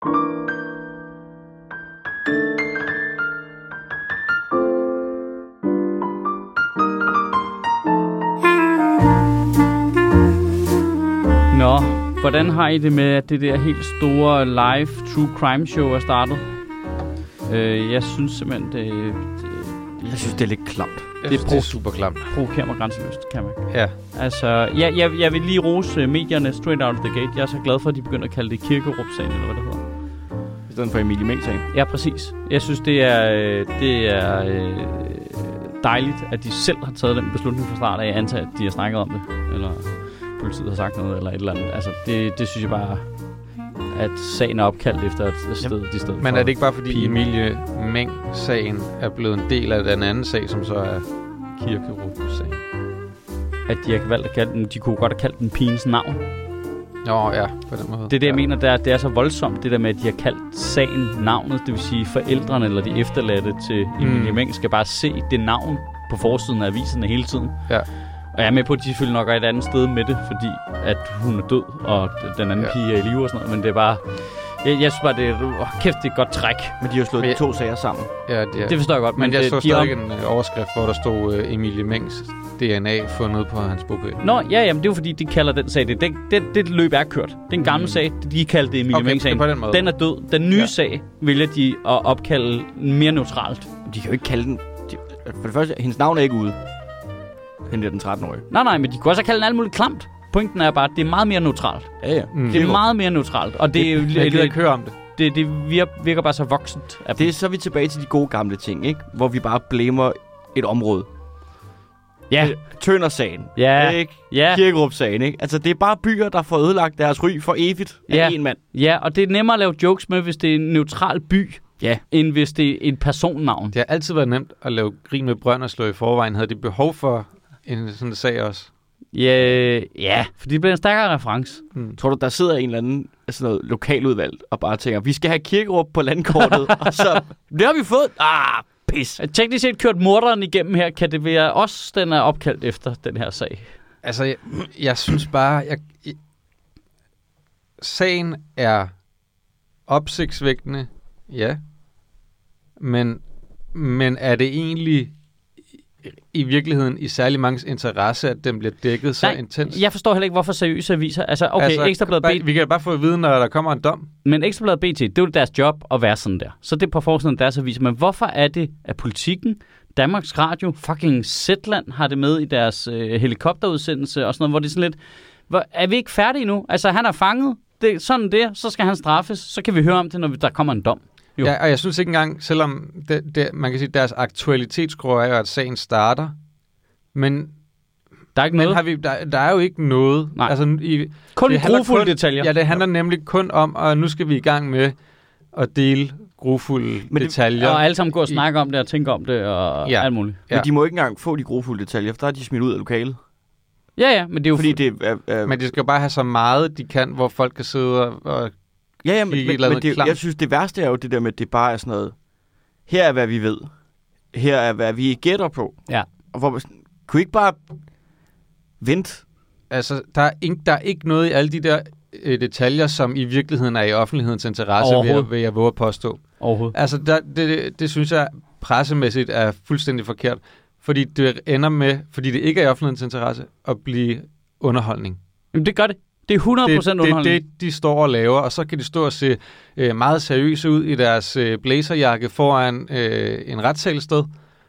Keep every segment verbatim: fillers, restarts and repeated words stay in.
Nå, hvordan har I det med, at det der helt store live true crime show er startet? Øh, jeg synes simpelthen, det, det, det... Jeg synes, det er lidt klamt. Jeg Det synes, er det er super klamt. provokerer mig grænseløst, kan man. Ja. Altså, jeg, jeg, jeg vil lige rose medierne straight out of the gate. Jeg er så glad for, at de begynder at kalde det Kirkerup-sagen, eller hvad det hedder. I stedet for Emilie Meng-sagen. Ja, præcis. Jeg synes, det er, øh, det er øh, dejligt, at de selv har taget den beslutning fra start af. Jeg antager, at de har snakket om det, eller politiet har sagt noget, eller et eller andet. Altså, det, det synes jeg bare, at sagen er opkaldt efter et sted, de steder. Men er det ikke bare fordi pigen. Emilie Meng-sagen er blevet en del af den anden sag, som så er Kirkerup-sagen? At de har valgt at kalde den, de kunne godt have kaldt den pigens navn. Nå ja, på den måde. Det er det, jeg ja. mener, det er, det er så voldsomt, det der med, at de har kaldt sagen navnet. Det vil sige, forældrene eller de efterladte til Emilie Mm. Meng skal bare se det navn på forsiden af aviserne hele tiden. Ja. Og jeg er med på, at de selvfølgelig nok er et andet sted med det, fordi at hun er død, og den anden ja. pige er i live og sådan noget. Men det er bare... Jeg, jeg synes bare, det er... Oh, kæft, det er et godt træk. Men de har slået Men de jeg- to sager sammen. Ja, det, er. Det forstår jeg godt. Men, men jeg det, så de stadig om... en uh, overskrift, hvor der stod uh, Emilie Mengs D N A fundet på hans bogkøb. Nå, ja, jamen, det er jo fordi, de kalder den sag det. Det, det, det løb er kørt. Det er en gammel mm. sag. De kaldte det Emilie Okay, Meng-sagen. det er på den måde. Den er død. Den nye Ja. sag vælger de at opkalde mere neutralt. De kan jo ikke kalde den... De, for det første, hendes navn er ikke ude. Hende er den tretten-årige. Nej, nej, men de kan også kalde den alt muligt klamt. Pointen er bare, at det er meget mere neutralt. Ja, ja. Mm. Det er meget mere neutralt. Og det, Jeg det, gider ikke høre om det. det, det virker, virker bare så voksent. Af Det er så er vi tilbage til de gode gamle ting, ikke? Hvor vi bare blamer et område. ja, Tønder-sagen. ja, Ikke? ja, Kirkerup-sagen, ikke? Altså, det er bare byer, der får ødelagt deres ry for evigt af Ja. én mand. ja, og det er nemmere at lave jokes med, hvis det er en neutral by, Ja. end hvis det er et personnavn. Det har altid været nemt at lave grin med Brønderslev i forvejen. Havde de behov for en sådan sag også? Ja, ja, for det bliver en stærkere reference. Mm. Tror du, der sidder en eller anden sådan noget lokaludvalg og bare tænker, vi skal have Kirkerup på landkortet, og så... Det har vi fået. Ah, pis. Teknisk set kørt morderen igennem her, kan det være os, den er opkaldt efter den her sag. Altså, jeg, jeg synes bare... Jeg, jeg, sagen er opsigtsvækkende, ja. Men, men er det egentlig i, i virkeligheden i særlig manges interesse, at den bliver dækket så Nej, intens? Jeg forstår heller ikke, hvorfor seriøse aviser... Altså, okay, altså, Ekstrabladet bare, B T, vi kan bare få at vide, når der kommer en dom. men Ekstrabladet B T, det er jo deres job at være sådan der. Så det er på forsiden af deres aviser. Men hvorfor er det, at Politikken, Danmarks Radio, fucking Zetland har det med i deres øh, helikopterudsendelse og sådan noget, hvor det er sådan lidt... Hvor, er vi ikke færdige nu? Altså, han er fanget. Det er sådan det, så skal han straffes. Så kan vi høre om det, når der kommer en dom. Jo. Ja, og jeg synes ikke engang, selvom det, det, man kan sige, deres aktualitetsgrå er jo, at sagen starter, men, Der er ikke men noget. har vi, der, der er jo ikke noget. Nej. Altså, i, Kun det handler grufulde kun- detaljer. Ja, det handler nemlig kun om, at nu skal vi i gang med at dele grufulde det- detaljer. Og alle sammen gå og snakke om det og tænke om det og Ja. alt muligt. Ja. Men de må ikke engang få de grofulde detaljer, for der er de smidt ud af lokalet. Ja, ja, men det er jo... Fordi det er... er Men de skal jo bare have så meget, de kan, hvor folk kan sidde og... og ja, ja, men, kigge et men, eller men andet det, klamt. jeg synes, det værste er jo det der med, at det bare er sådan noget... Her er, hvad vi ved. Her er, hvad vi gætter på. Ja. Og hvor man sådan, kunne I ikke bare vente? altså, der er, ikke, der er ikke noget i alle de der øh, detaljer, som i virkeligheden er i offentlighedens interesse, vil jeg, Overhovedet. vil jeg våge at påstå. Overhovedet. Altså, der, det, det, det synes jeg pressemæssigt er fuldstændig forkert. Fordi det ender med, fordi det ikke er i offentlighedens interesse, at blive underholdning. Jamen, det gør det. Det er hundrede Det procent er det, underholdning. det, de står og laver, og så kan de stå og se øh, meget seriøse ud i deres øh, blazerjakke foran øh, en retssagelsted.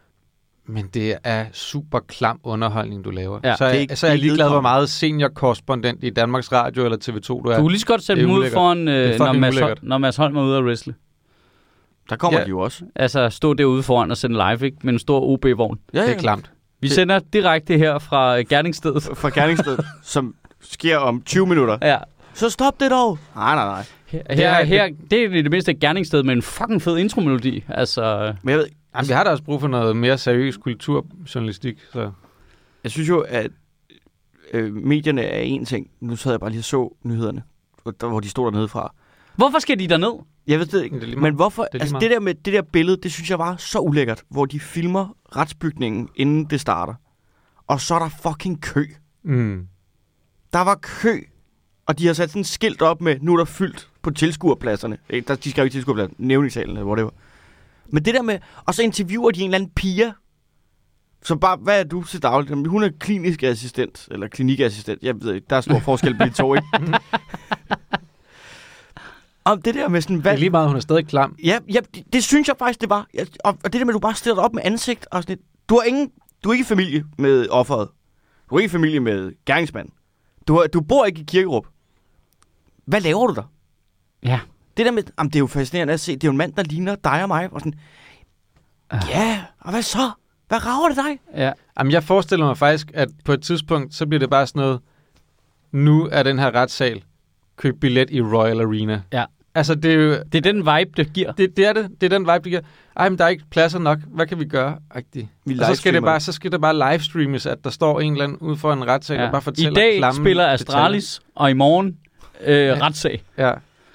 Men det er super klam underholdning, du laver. Ja, så, det er er, ikke- så er jeg det er ikke ligeglad, hvor vedkommende. meget seniorkorrespondent i Danmarks Radio eller T V to du er. Du kunne lige så godt sætte Det er dem ud ulækkert. foran, Det er øh, når, fucking Mads Hol- ulækkert. når Mads Holm er ude at wrestle. Der kommer Ja. de jo også. Altså, stå derude foran og sende live, ikke? Med en stor O B-vogn. Ja, Det er klamt. Vi Det- sender direkte her fra øh, gerningsstedet. Fra gerningsstedet, som sker om tyve minutter. Ja. Så stop det dog! Nej, nej, nej. Her, Det her, er- her, det er i det mindste et gerningssted med en fucking fed intromelodi. Altså, Men jeg ved, Jamen, vi har da også brug for noget mere seriøs kulturjournalistik. Så. jeg synes jo, at øh, medierne er en ting. Nu sad jeg bare lige og så nyhederne, hvor, der, hvor de stod dernede fra. hvorfor skal de derned? Jeg ved det Det er ikke, lige men meget. hvorfor? Det er lige altså meget. det der med det der billede, det synes jeg var så ulækkert, hvor de filmer retsbygningen, inden det starter. Og så er der fucking kø. Mm. Der var kø Og de har sat sådan et skilt op med, nu er der fyldt på tilskuerpladserne. Eh, Der, de skrev ikke tilskuerpladsen, nævningssalen eller whatever. Men det der med, og så interviewer de en eller anden piger, så bare, hvad er du til dagligt? Jamen, hun er klinisk assistent, eller klinikassistent. Jeg ved ikke, der er stor forskel på de to, ikke? Og det der med sådan, hvad... Det er lige meget, hun er stadig klam. Ja, ja det, det synes jeg faktisk, det var. Jeg, og, og det der med, at du bare stiller dig op med ansigt og sådan lidt. Du har ingen... Du er ikke i familie med offeret. Du er ikke i familie med gerningsmanden. Du, har, du bor ikke i Kirkerup. Hvad laver du der? Ja. Det der med... Jamen, det er jo fascinerende at se. Det er jo en mand, der ligner dig og mig. Og sådan... Ja, og hvad så? Hvad rager det dig? Ja. Jamen, jeg forestiller mig faktisk, at på et tidspunkt, så bliver det bare sådan noget, nu er den her retssal, køb billet i Royal Arena. Ja. Altså, det er jo... Det er den vibe, det giver. Det, det er det. Det er den vibe, det giver. Ej, men der er ikke pladser nok. Hvad kan vi gøre? Agtigt. Vi Og så skal, det livestreamer bare, så skal det bare livestreames, at der står en eller anden ude for en retssal, ja. og bare fortæller I dag klamme spiller Astralis, og i morgen øh, Ja. retssag. Ja.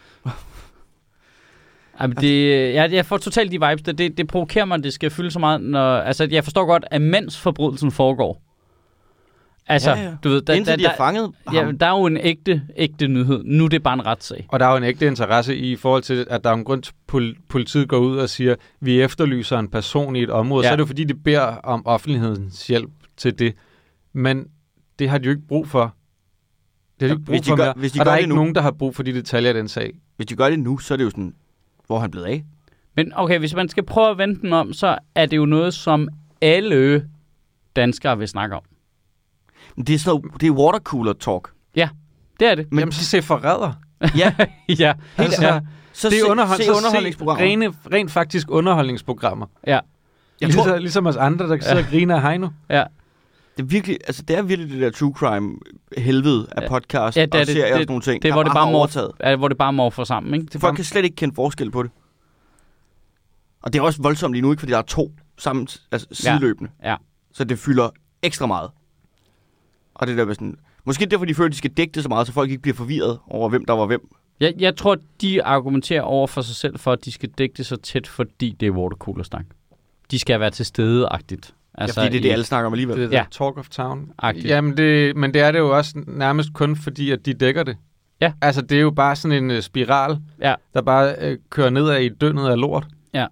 Jamen, det, jeg, jeg får totalt de vibes. Det, det, det provokerer mig, at det skal fylde så meget. Når, altså, jeg forstår godt, at mens forbrydelsen foregår. Altså, Ja, ja. du ved, der, Indtil der, de har der, fanget ja, ham. der er jo en ægte, ægte nyhed. Nu er det bare en retssag. Og der er jo en ægte interesse i forhold til, at der er en grund til, at politiet går ud og siger, vi efterlyser en person i et område. Ja. Så er det jo fordi, de beder om offentlighedens hjælp til det. Men det har de jo ikke brug for. Det har de ikke brug Hvis de for gør- mere. hvis de Og der gør er det ikke nu- nogen, der har brug for de detaljer i den sag. Hvis de gør det nu, så er det jo sådan... Hvor er han blevet af? Men okay, hvis man skal prøve at vende den om, så er det jo noget, som alle danskere vil snakke om. Men det er sådan noget, det er watercooler talk. Ja, det er det. Men Jamen, så se forræder. Ja, Ja, Altså, ja, så det er se, underhold, se så underholdningsprogrammer. Rene, rent faktisk underholdningsprogrammer. ja, Jeg Ligesom, tror, ligesom os andre, der sidder og griner af Heino. ja. det er virkelig, altså det er virkelig det der true crime helvede af Ja. podcast Ja, det er og det. serier og Det- sådan nogle ting. Det er, hvor der det bare har overtaget. morfer, ja, hvor det bare morfer sammen, ikke? Det folk kan slet ikke kende forskel på det. Og det er også voldsomt lige nu, ikke? Fordi der er to sammen, altså sideløbende. Ja. Så det fylder ekstra meget. Og det der med sådan... Måske derfor, de føler, at de skal dække det så meget, så folk ikke bliver forvirret over, hvem der var hvem. Jeg, jeg tror, de argumenterer over for sig selv, for at de skal dække det så tæt, fordi det er watercooler-snak. De skal være til stede-agtigt. Altså, ja, fordi det er det, alle snakker om alligevel. Det er Ja. ja. Talk of Town. Agtigt. Jamen, det, men det er det jo også nærmest kun fordi, at de dækker det. Ja. Altså, det er jo bare sådan en uh, spiral, Ja. der bare uh, kører nedad i dønnet af lort. Ja.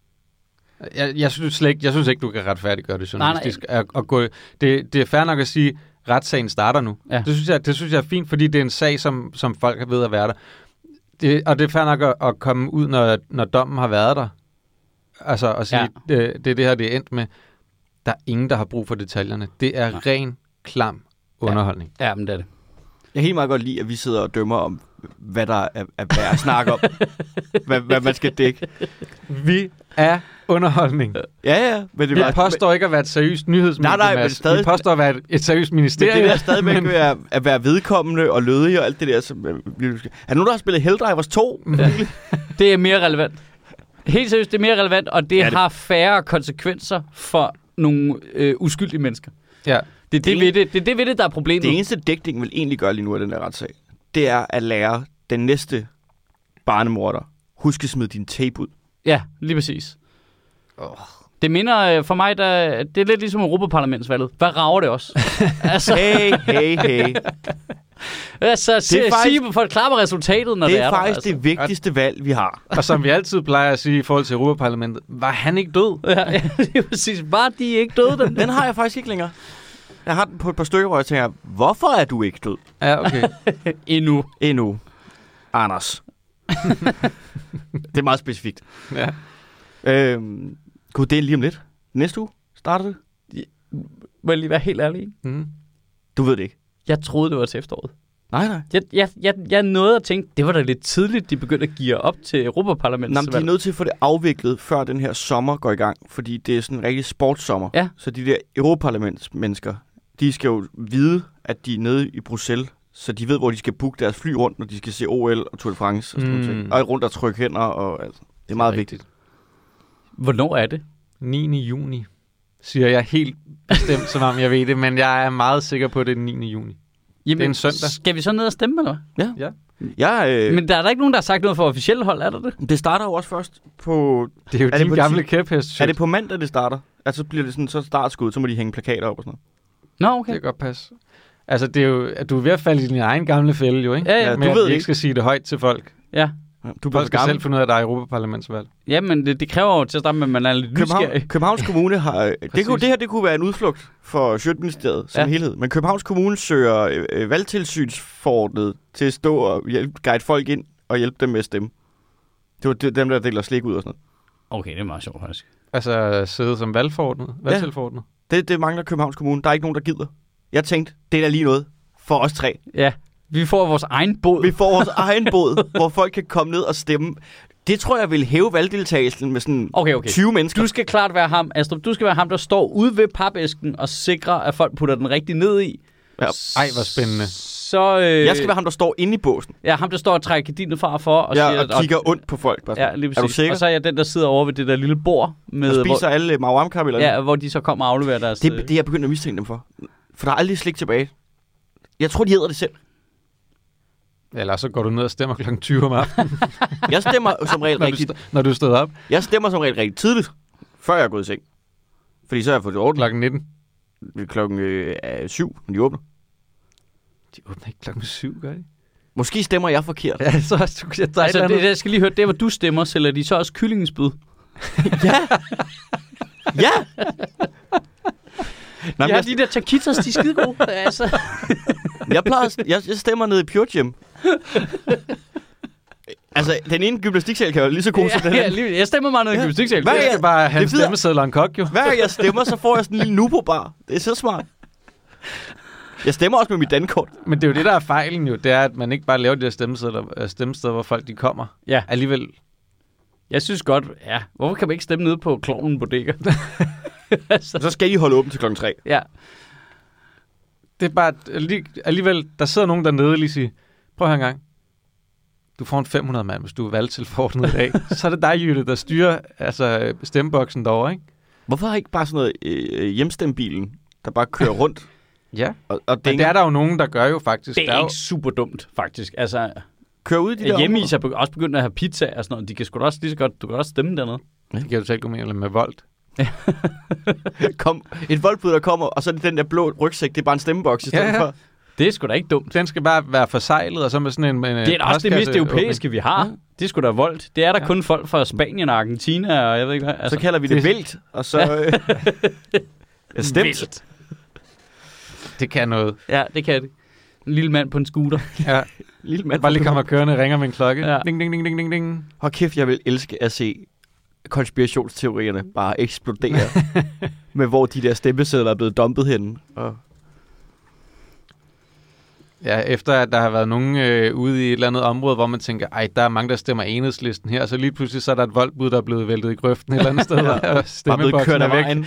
Jeg, jeg, synes slet ikke, jeg synes ikke, du kan retfærdiggøre det Nej, nej. journalistisk. At, at gå, det, det er fair nok at sige, at retssagen starter nu. Ja. Det, synes jeg, det synes jeg er fint, fordi det er en sag, som, som folk har ved at være der. Det, og det er fair nok at, at komme ud, når, når dommen har været der. Altså at sige, Ja. ja. det, det er det her, det er endt med. Der er ingen, der har brug for detaljerne. Det er Nej. ren, klam underholdning. Ja, men det er det. Jeg kan helt meget godt lide, at vi sidder og dømmer om, hvad der er, er værd at snakke om. hvad, hvad man skal dække. Vi er underholdning. Ja, ja. Men det Vi var, påstår ikke at være et seriøst nyhedsmedie, Nej, nej, men Mads. stadig- Vi påstår at være et, et seriøst men ministerie. det der stadigvæk men... at, at være vedkommende og lødig og alt det der. Som, er der nogen, der har spillet Helldivers to? Ja. Det er mere relevant. Helt seriøst, det er mere relevant, og det, Ja, det. det- har færre konsekvenser for nogle øh, uskyldige mennesker. Ja. Det er det, Det- ved det, det, er det ved det, der er problemet. Det eneste dækning vil egentlig gøre lige nu af den der retssag, det er at lære den næste barnemorder, husk at smide din tape ud. Ja, lige præcis. Det minder øh, for mig, der, det er lidt ligesom Europaparlamentsvalget. Hvad rager det også? altså, Hey, hey, hey. altså Det er sig, faktisk- sig, forklar mig resultatet, når det, Det er er faktisk der. Altså. det vigtigste valg, vi har. Og som vi altid plejer at sige i forhold til Europaparlamentet, var han ikke død? Ja, ja, det er præcis. Bare de er ikke døde, den. Den har jeg faktisk ikke længere. Jeg har den på et par stykker, hvor jeg tænker, hvorfor er du ikke død Ja, okay. Endnu. endnu, Anders? Det er meget specifikt. Ja. Øhm, Gud, det er lige om lidt. Næste uge starter det. Må jeg lige være helt ærlig? Ikke? Mm. Du ved det ikke. Jeg troede, det var til efteråret. Nej, nej. Jeg, jeg, jeg, jeg nåede at tænke, det var da lidt tidligt, de begyndte at give op til Nå, Europaparlamentet. men de er nødt til at få det afviklet, før den her sommer går i gang. Fordi det er sådan en rigtig sportssommer. Ja. Så de der Europaparlamentsmennesker, de skal jo vide, at de er nede i Bruxelles. Så de ved, hvor de skal booke deres fly rundt, når de skal se O L og Tour de France. Og, sådan Mm. mm. og rundt og trykke hænder. Og, altså, det er meget vigtigt. Hvornår er det? niende juni, siger jeg helt bestemt, som om jeg ved det, men jeg er meget sikker på, at det er den niende juni. Jamen, Det er en søndag. Skal vi så ned og stemme, eller hvad? Ja. Ja. Jeg, øh, Men der er der ikke nogen, der har sagt noget for officielt hold, er der det? det starter jo også først på... Det er jo Er det din på gamle ti- kæphest. Er det på mandag, det starter? Altså, så bliver det sådan så startskud, så må de hænge plakater op og sådan noget. Nå, Det okay. kan godt passe. Altså, det er jo, at du er ved at falde i din egen gamle fælde, jo, ikke? Ja, ja, Med, du at ved vi ikke ikke. skal sige det højt til folk. Ja. Du Folk skal selv finde ud af, at der er Europaparlamentsvalg. Ja, men det, det kræver jo til at starte med, at man er lidt nysgerrig. København, Københavns Kommune har... det, kunne, det her det kunne være en udflugt for Sjøtministeriet som Ja. helhed. Men Københavns Kommune søger øh, valgtilsynsforordnet til at stå og hjælpe, guide folk ind og hjælpe dem med at stemme. Det var det, dem, der deler slik ud og sådan noget. Okay, det er meget sjovt, faktisk. Altså, sidde som valgforordnet, valgtilforordnet. Det, det mangler Københavns Kommune. Der er ikke nogen, der gider. Jeg tænkte, det er da lige noget for os tre. Ja, vi får vores egen båd. Vi får vores egen båd, hvor folk kan komme ned og stemme. Det tror jeg vil hæve valgdeltagelsen med sådan Okay, okay. tyve mennesker. Du skal klart være ham, Astrup. Du skal være ham, der står ude ved papæsken og sikrer, at folk putter den rigtig ned i. Ja. Ej, hvor spændende. Så, øh, Jeg skal være ham, der står inde i båsen. Ja, ham, der står og trækker gardinet fra og for. Og, Ja, siger, og kigger ondt på folk. Bare sådan. Ja, lige er du præcis. sikker? Og så er jeg den, der sidder over ved det der lille bord. Med, Og spiser alle maoam-karameller. Ja, hvor de så kommer og afleverer deres... Det, det er jeg begyndt at mistænke dem for. For der er aldrig slik tilbage. Jeg tror, de æder det selv. Eller så går du ned og stemmer klokken tyve om aftenen, Jeg stemmer som regel når, du rigtig, st- når du stod op jeg stemmer som regel rigtig tidligt, før jeg er gået i seng. Fordi så har jeg fået det ordentligt klokken nitten. klokken øh, syv, når de åbner. De åbner ikke klokken syv, gør de? Måske stemmer jeg forkert. Ja, så også, du, jeg, der Altså, er det, jeg skal lige høre, det hvor du stemmer, sælger de så også kyllingenspyd? Ja! Ja! Nå, De men har de der taquitos, de er skide gode. Altså. Jeg, plejer, at- jeg, jeg stemmer ned i Pure Gym. Altså, den ene gymnastiksal kan være lige så god som den ja, anden. lige, jeg stemmer meget ned i Ja. gymnastiksal. Hvad Jeg er- skal bare have en det fede- stemmeseddel og en kok, jo. Hver gang jeg stemmer, så får jeg sådan en lille nubo-bar. Det er så smart. Jeg stemmer også med mit dankort. Men det er jo det, der er fejlen jo. Det er, at man ikke bare laver de der stemmesedler, øh, stemmesteder, hvor folk de kommer. Ja. Alligevel. Jeg synes godt, ja. Hvorfor kan man ikke stemme nede på Klovnen Bodega? altså, Så skal I holde åbent til klokken tre. ja. Det er bare, at alli- alligevel, der sidder nogen dernede og lige siger, prøv her en gang. Du får en fem hundrede mand, hvis du er valgt til forordnet i dag. Så er det dig, Jytte, der styrer altså, stemmeboksen derovre, ikke? Hvorfor har I ikke bare sådan noget øh, hjemstembilen, der bare kører rundt? Ja. Og, og Men det er der jo nogen, der gør jo faktisk. Det Der er jo, ikke super dumt, faktisk. Altså, kører ud i de der hjemmeis er begy- også begyndt at have pizza og sådan noget. De kan sgu da også lige så godt, du kan også stemme dernede. det kan du selv gå med, med Volt. Kom, et voldbud, der kommer, og så er det den der blå rygsæk, det er bare en stemmeboks i stedet Ja, ja. for. Det er sgu da ikke dumt. Den skal bare være forsejlet, og så med sådan en, en Det er da også det mest postkasseåbning. europæiske, vi har. Ja. Det er sgu da voldt. Det er der Ja. kun folk fra Spanien og Argentina, og jeg ved ikke hvad. Altså, så kalder vi det det- vælt, og så... Øh, ja, stemt. Vildt. Det kan noget. Ja, det kan det. En lille mand på en scooter. Ja. Lille mand. Bare lige kommer kørende og ringer med en klokke. Ja. Ja. Ding, ding, ding, ding, ding, ding. Hold kæft, jeg vil elske at se konspirationsteorierne bare eksplodere. med hvor de der stemmesedler er blevet dumpet henne. Og Ja, efter at der har været nogen øh, ude i et eller andet område, hvor man tænker, ej, der er mange, der stemmer Enhedslisten her, så lige pludselig så er der et voldbud, der er blevet væltet i grøften et eller andet sted, og bare blevet stemmeboksen kørt er af væk. vejen.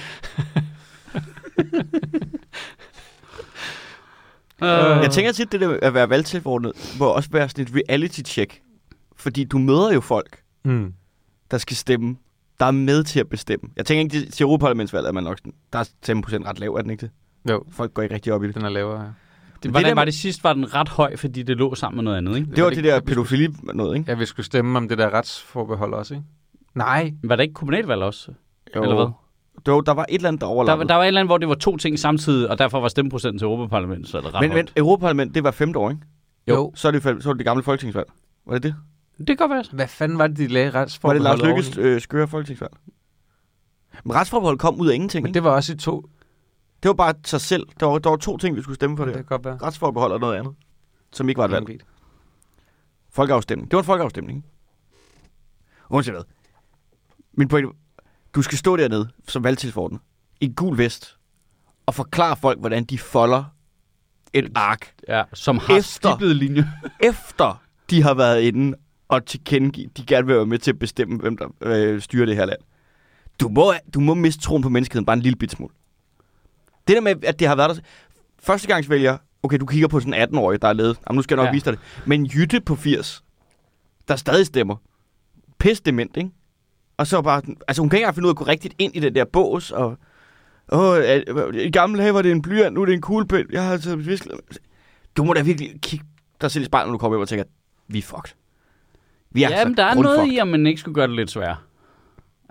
Uh, Jeg tænker tit, det der at være valgtilforordnet, må også være sådan et reality-check. Fordi du møder jo folk, Mm. der skal stemme, der er med til at bestemme. Jeg tænker ikke, til Europaparlamentsvalget er man nok sådan, der er fem procent ret lav, er den ikke det? Jo, Folk går ikke rigtig op i det. den er lavere her. det, det der hvordan var med- det sidst, var den ret høj, fordi det lå sammen med noget andet, ikke? Det var det det ikke- der vi skulle- pædofili noget, ikke? Ja, vi skulle stemme om det der retsforbehold også, ikke? Nej. Var det ikke kommunalvalg også? Jo. Eller hvad? Jo, der var et eller andet, der Der, overlappede. der var et eller andet, hvor det var to ting samtidig, og derfor var stemmeprocenten til Europaparlamentet så er det ret Men, men højt. Europaparlament, det var femte år, ikke? Jo. Så er det, så er det, det gamle folketingsvalg. Var det det? Det kan godt være. Hvad fanden var det, de lagde Var det retsforbehold Lars Lykkes oveni? øh, skøre folketingsvalg? Men retsforbehold kom ud af ingenting, Men ikke? det var også i to. Det var bare sig selv. Der var, der var to ting, vi skulle stemme for Det det. kan godt være. Retsforbehold og noget andet, som ikke var et valg. Vanvittigt. Folkeafstemning. Det var en folkeafstemning. Uanset hvad. Min pointe, du skal stå dernede som valgtilforordnet i en gul vest og forklare folk, hvordan de folder et ark, Ja, som har Efter. stippet linje. efter de har været inde og tilkendegive, de gerne vil være med til at bestemme, hvem der øh, styrer det her land. Du må, du må miste troen på menneskeheden bare en lille bit smule. Det der med, at det har været der... Førstegangsvælger, okay, du kigger på sådan en atten-årig, der er ledet. Jamen, nu skal jeg nok Ja. ja. vise dig det. Men Jytte på firs, der stadig stemmer. Pis dement, ikke? Og så bare... Altså, hun kan ikke engang finde ud af at gå rigtigt ind i den der bås, og... Åh, øh, i gamle dage var det en blyant, nu er det en kuglepind. Jeg har altså visket... Du må da virkelig kigge dig selv i spejlet, når du kommer hjem og tænker, vi er fucked. Vi er Ja, men så der er noget grundfucked. i, at man ikke skulle gøre det lidt sværere.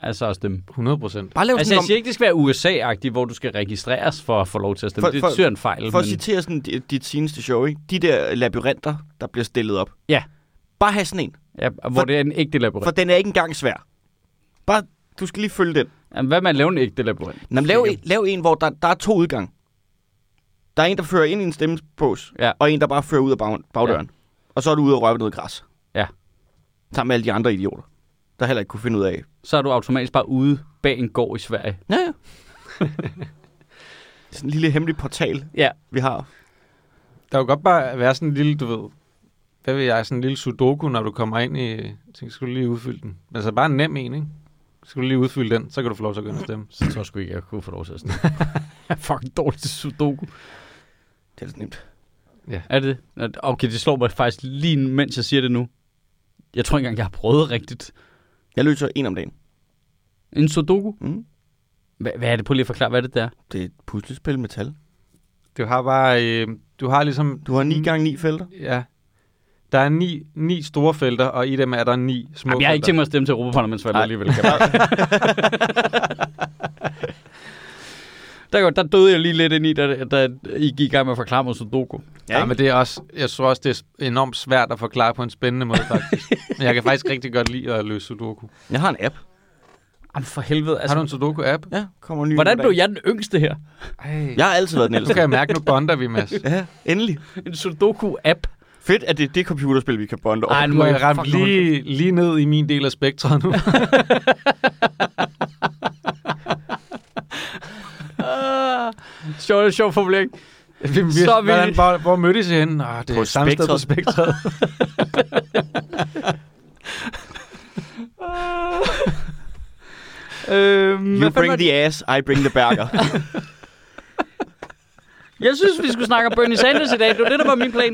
Altså at stemme. hundrede procent. Bare lav Altså sådan jeg om, siger ikke, det skal være U S A-agtigt, hvor du skal registreres for at få lov til at stemme. For- det for- synes jeg er en fejl. for at men... citere sådan dit, dit seneste show, ikke? De der labyrinter, der bliver stillet op. Ja. Bare have sådan en, Ja, hvor For- det er en ægte labyrint. for den er ikke engang svær. Bare, du skal lige følge den. Jamen, hvad med at lave en ægte labyrint? Nå, men lav, en, lav en, hvor der, der er to udgange. Der er en, der fører ind i en stemmebås, Ja. og en, der bare fører ud af bag, bagdøren. Ja. Og så er du ude og røre noget græs. Ja. Sammen med alle de andre idioter, der heller ikke kunne finde ud af. Så er du automatisk bare ude bag en gård i Sverige. Ja, ja. Sådan en lille hemmelig portal, Ja. vi har. Der kunne godt bare være sådan en lille, du ved, hvad vil jeg, sådan en lille sudoku, når du kommer ind i, tænker, skal du lige udfylde den. Altså bare en nem en, ikke? Skal du lige udfylde den, så kan du få lov til at gå ind og stemme. Så tror jeg sgu ikke, jeg kunne få lov til at stemme. Jeg er fucking dårlig til sudoku. Det er så nemt. Er det? Okay, det slår mig faktisk lige mens jeg siger det nu. Jeg tror ikke engang, jeg har prøvet rigtigt. Jeg løser en om dagen. En sudoku? Mm. Hvad, hvad er det? Prøv lige at forklare, hvad det der er. Det er et puslespil med tal. Du har bare, øh, du har ligesom... Du har ni gange ni felter. Ja. Der er ni, ni store felter, og i dem er der ni små Jamen, jeg har ikke felter. tænkt mig at stemme til Europaparlamentsvalget Nej. alligevel. Kan jeg der, der døde jeg lige lidt ind i, da, da I gik i gang med at forklare mig sudoku. Ja, ja, men det er også, jeg tror også, det er enormt svært at forklare på en spændende måde, faktisk. Men jeg kan faktisk rigtig godt lide at løse sudoku. Jeg har en app. Jamen for helvede. Altså, har du en sudoku-app? Ja, kommer ny. Hvordan blev jeg den yngste her? Ej. Jeg har altid været den Nu ældste. kan jeg mærke, nu bonder vi, Mads. Ja, endelig. En sudoku-app? Fedt, at det er det computerspil, vi kan bonde over. Ej, nu Nu må er jeg jeg ramt fucking lige, lige ned i min del af spektret nu. Ah, sjov, sjov formulering. vi, vi, Så er vi- hvordan, hvor, hvor mødtes I henne? Oh, det På er samme sted på spektret. øhm, You hvad fanden var bring det? the ass, I bring the burger. Jeg synes, vi skulle snakke om Bernie Sanders i dag. Det var det, der var min plan.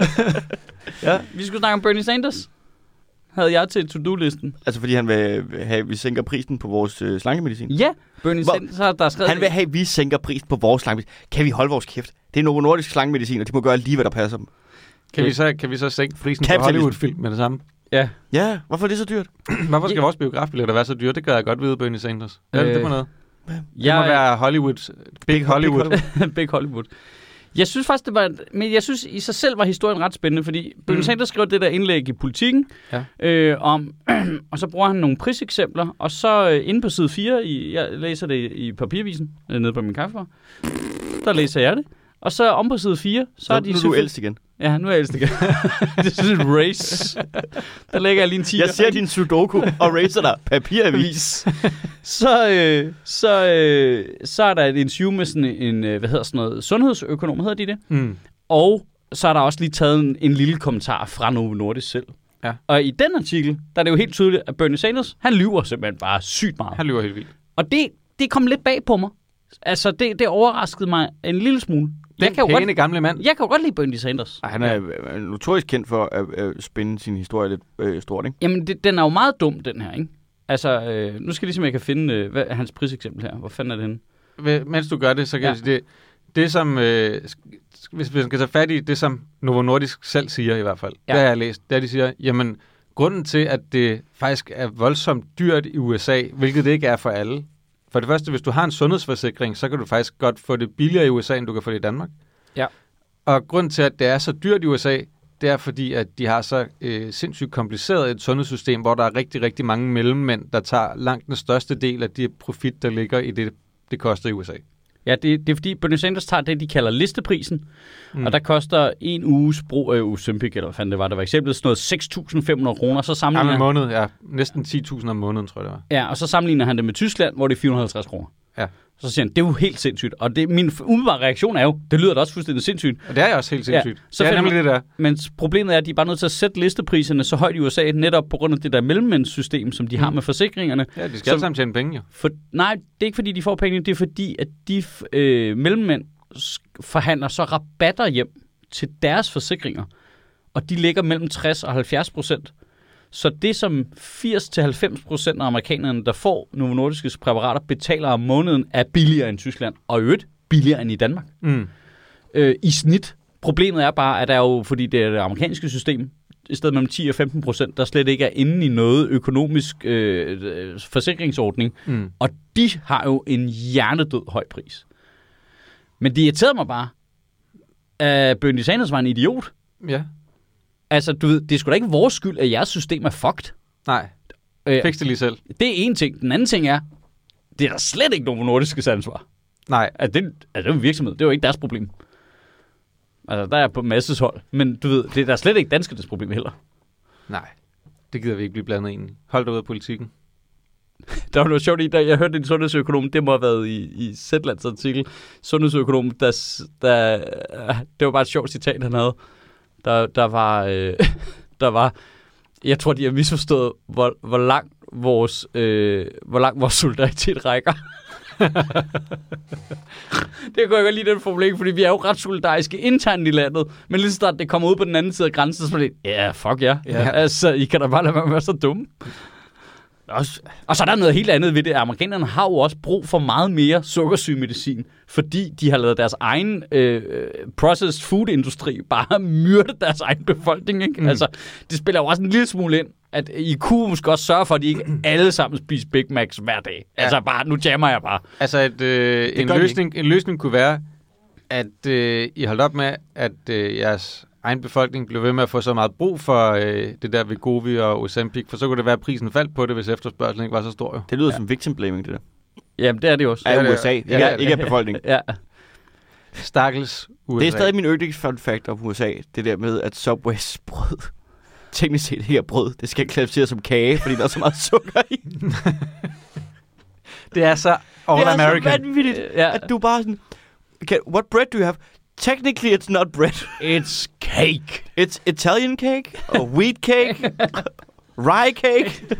Ja. Vi skulle snakke om Bernie Sanders. Havde jeg til to-do-listen. Altså fordi han vil have, at vi sænker prisen på vores øh, slankemedicin. Ja, Bernie Hvor- Sanders har der skrevet... Han vil have, at vi sænker prisen på vores slankemedicin. Kan vi holde vores kæft? Det er Novo Nordisk slankemedicin, og de må gøre lige, hvad der passer dem. Kan vi så, kan vi så sænke prisen på Kapitalisme. Hollywood-film med det samme? Ja. Ja, hvorfor er det så dyrt? Hvorfor skal Ja. vores biografbilletter være så dyre? Det gør jeg godt ved, Bernie Sanders. Hvad er det, Øh, det for noget? Det Jeg, må være Hollywood. Big Hollywood. Big Hollywood. Jeg synes faktisk, det var... Men jeg synes i sig selv var historien ret spændende, fordi Bernie Mm. Sanders skrev det der indlæg i Politikken, Ja. øh, om, og så bruger han nogle priseksempler, og så øh, inde på side fire, i, jeg læser det i papirvisen, øh, nede på min kaffebar, der læser jeg det, og så om på side fire, så Så er nu de er du selvfølgelig- ældst igen. Ja, nu er jeg ældst igen. Det er sådan et race. Der lægger jeg lige en tiger. Jeg ser din sudoku og racer dig papiravis. Så, øh, så, øh, så er der et interview med sådan en, øh, hvad hedder sådan noget, sundhedsøkonom, hedder de det? Mm. Og så er der også lige taget en, en lille kommentar fra Novo Nordisk selv. Ja. Og i den artikel, der er det jo helt tydeligt, at Bernie Sanders, han lyver simpelthen bare sygt meget. Han lyver helt vildt. Og det, det kom lidt bag på mig. Altså, det, det overraskede mig en lille smule. Jeg Den kan, jo pæne godt, gamle mand. jeg kan jo godt lide Bernie Sanders. Ej, han er ja. notorisk kendt for at, at spænde sin historie lidt øh, stort, ikke? Jamen, det, den er jo meget dum, den her, ikke? Altså, øh, nu skal jeg lige se, om jeg kan finde øh, hvad er hans priseksempel her. Hvor fanden er det henne? Ved- Mens du gør det, så kan Ja. ja. jeg sige, det, det som, øh, sk- hvis vi skal tage fat i, det som Novo Nordisk selv siger i hvert fald, Ja. ja. det har jeg læst, det er, de siger, jamen, grunden til, at det faktisk er voldsomt dyrt i U S A, hvilket det ikke er for alle. For det første, hvis du har en sundhedsforsikring, så kan du faktisk godt få det billigere i U S A, end du kan få det i Danmark. Ja. Og grunden til, at det er så dyrt i U S A, det er fordi, at de har så øh, sindssygt kompliceret et sundhedssystem, hvor der er rigtig, rigtig mange mellemmænd, der tager langt den største del af det profit, der ligger i det, det koster i U S A. Ja, det, det er fordi Bernie Sanders tager det, de kalder listeprisen, mm. og der koster en uges brug af Ozempic, eller hvad fanden det var. Der var eksempel sådan noget seks tusind fem hundrede kroner, så Jamen sammenligner, en måned, ja. Næsten ti tusind om måneden, tror jeg det var. ja, og så sammenligner han det med Tyskland, hvor det er fire hundrede og halvtreds kroner. Ja. Så siger han, det er jo helt sindssygt. Og det, min umiddelbare reaktion er jo, det lyder da også fuldstændig sindssygt. Og det er jo også helt sindssygt. Ja, Ja, så det er finder nemlig det der. Men problemet er, at de er bare nødt til at sætte listepriserne så højt i U S A, netop på grund af det der mellemmændssystem, som de har Mm. med forsikringerne. Ja, de skal Så- alle sammen tjene penge, jo. For, nej, det er ikke fordi, de får penge, det er fordi, at de øh, mellemmænd sk- forhandler så rabatter hjem til deres forsikringer, og de ligger mellem tres og halvfjerds procent. Så det, som firs til halvfems procent af amerikanerne, der får Novo Nordiskes præparater, betaler om måneden, er billigere end Tyskland, og i øvrigt billigere end i Danmark. Mm. Øh, I snit. Problemet er bare, at der er jo, fordi det er det amerikanske system, et sted mellem ti og femten procent, der slet ikke er inde i noget økonomisk øh, forsikringsordning. Mm. Og de har jo en hjernedød høj pris. Men det irriterede mig bare, at Bernie Sanders var en idiot. Ja. Altså, du ved, det er sgu da ikke vores skyld, at jeres system er fucked. Nej. Øh, Fix det lige selv. det er en ting. Den anden ting er, det er der slet ikke nogen nordiske ansvar. Nej. Altså, det, altså, det er jo en virksomhed. Det er jo ikke deres problem. Altså, der er på masses hold. Men du ved, det er der slet ikke danskernes problem heller. Nej. Det gider vi ikke blive blandet ind i. Hold dig ud af politikken. Der var noget sjovt i, da jeg hørte en sundhedsøkonom, det må have været i, i Zetlands artikel, sundhedsøkonom, der, der, det var bare et sjovt citat, han havde. Der, der var, øh, der var, jeg tror, de har misforstået, hvor, hvor langt vores, øh, hvor langt vores solidaritet rækker. Det kunne jeg godt lide den formulering, fordi vi er jo ret solidariske internt i landet, men lige så snart det kommer ud på den anden side af grænsen, så er det, ja, yeah, fuck ja. Yeah. Ja. Altså, I kan da bare lade være med at være så dumme. Også, og så er der noget helt andet ved det. Amerikanerne har jo også brug for meget mere sukkersygmedicin, fordi de har lavet deres egen øh, processed food-industri bare myrde deres egen befolkning. Ikke? Mm. Altså, det spiller jo også en lille smule ind, at I kunne måske også sørge for, at de ikke alle sammen spiser Big Macs hver dag. Ja. Altså, bare, nu jammer jeg bare. Altså, et, øh, en, løsning, en løsning kunne være, at øh, I holdt op med, at øh, jeres egen befolkning blev ved med at få så meget brug for øh, det der Wegovy og Ozempic, for så kunne det være, at prisen faldt på det, hvis efterspørgselen ikke var så stor. Jo. Det lyder ja. som victim blaming, det der. Jamen, det er det jo også. Af Ja, U S A, ikke, ja, ja, ikke af befolkningen. Ja. Stakkels U S A. Det er stadig min yndlings fun fact om U S A, det der med, at Subways brød teknisk set ikke er brød. Det skal klassificeres som kage, fordi der er så meget sukker i. Det er så all det er American. så vanvittigt, Ja. at du bare sådan, okay, what bread do you have? Technically, it's not bread. It's cake. It's Italian cake, og wheat cake, rye cake. Det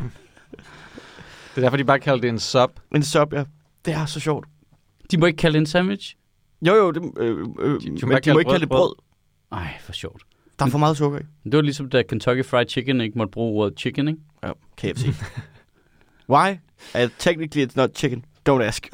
er derfor, de bare kalder det en sub. En sub, ja. Det er så sjovt. De må ikke kalde det en sandwich? Jo, jo, det, øh, øh, de men de må ikke brød, kalde det brød. Ej, for sjovt. Der er for meget sukker i. Det var ligesom, da Kentucky Fried Chicken ikke måtte bruge ordet chicken, ikke? Ja, K F C. Why? Uh, technically, it's not chicken. Don't ask.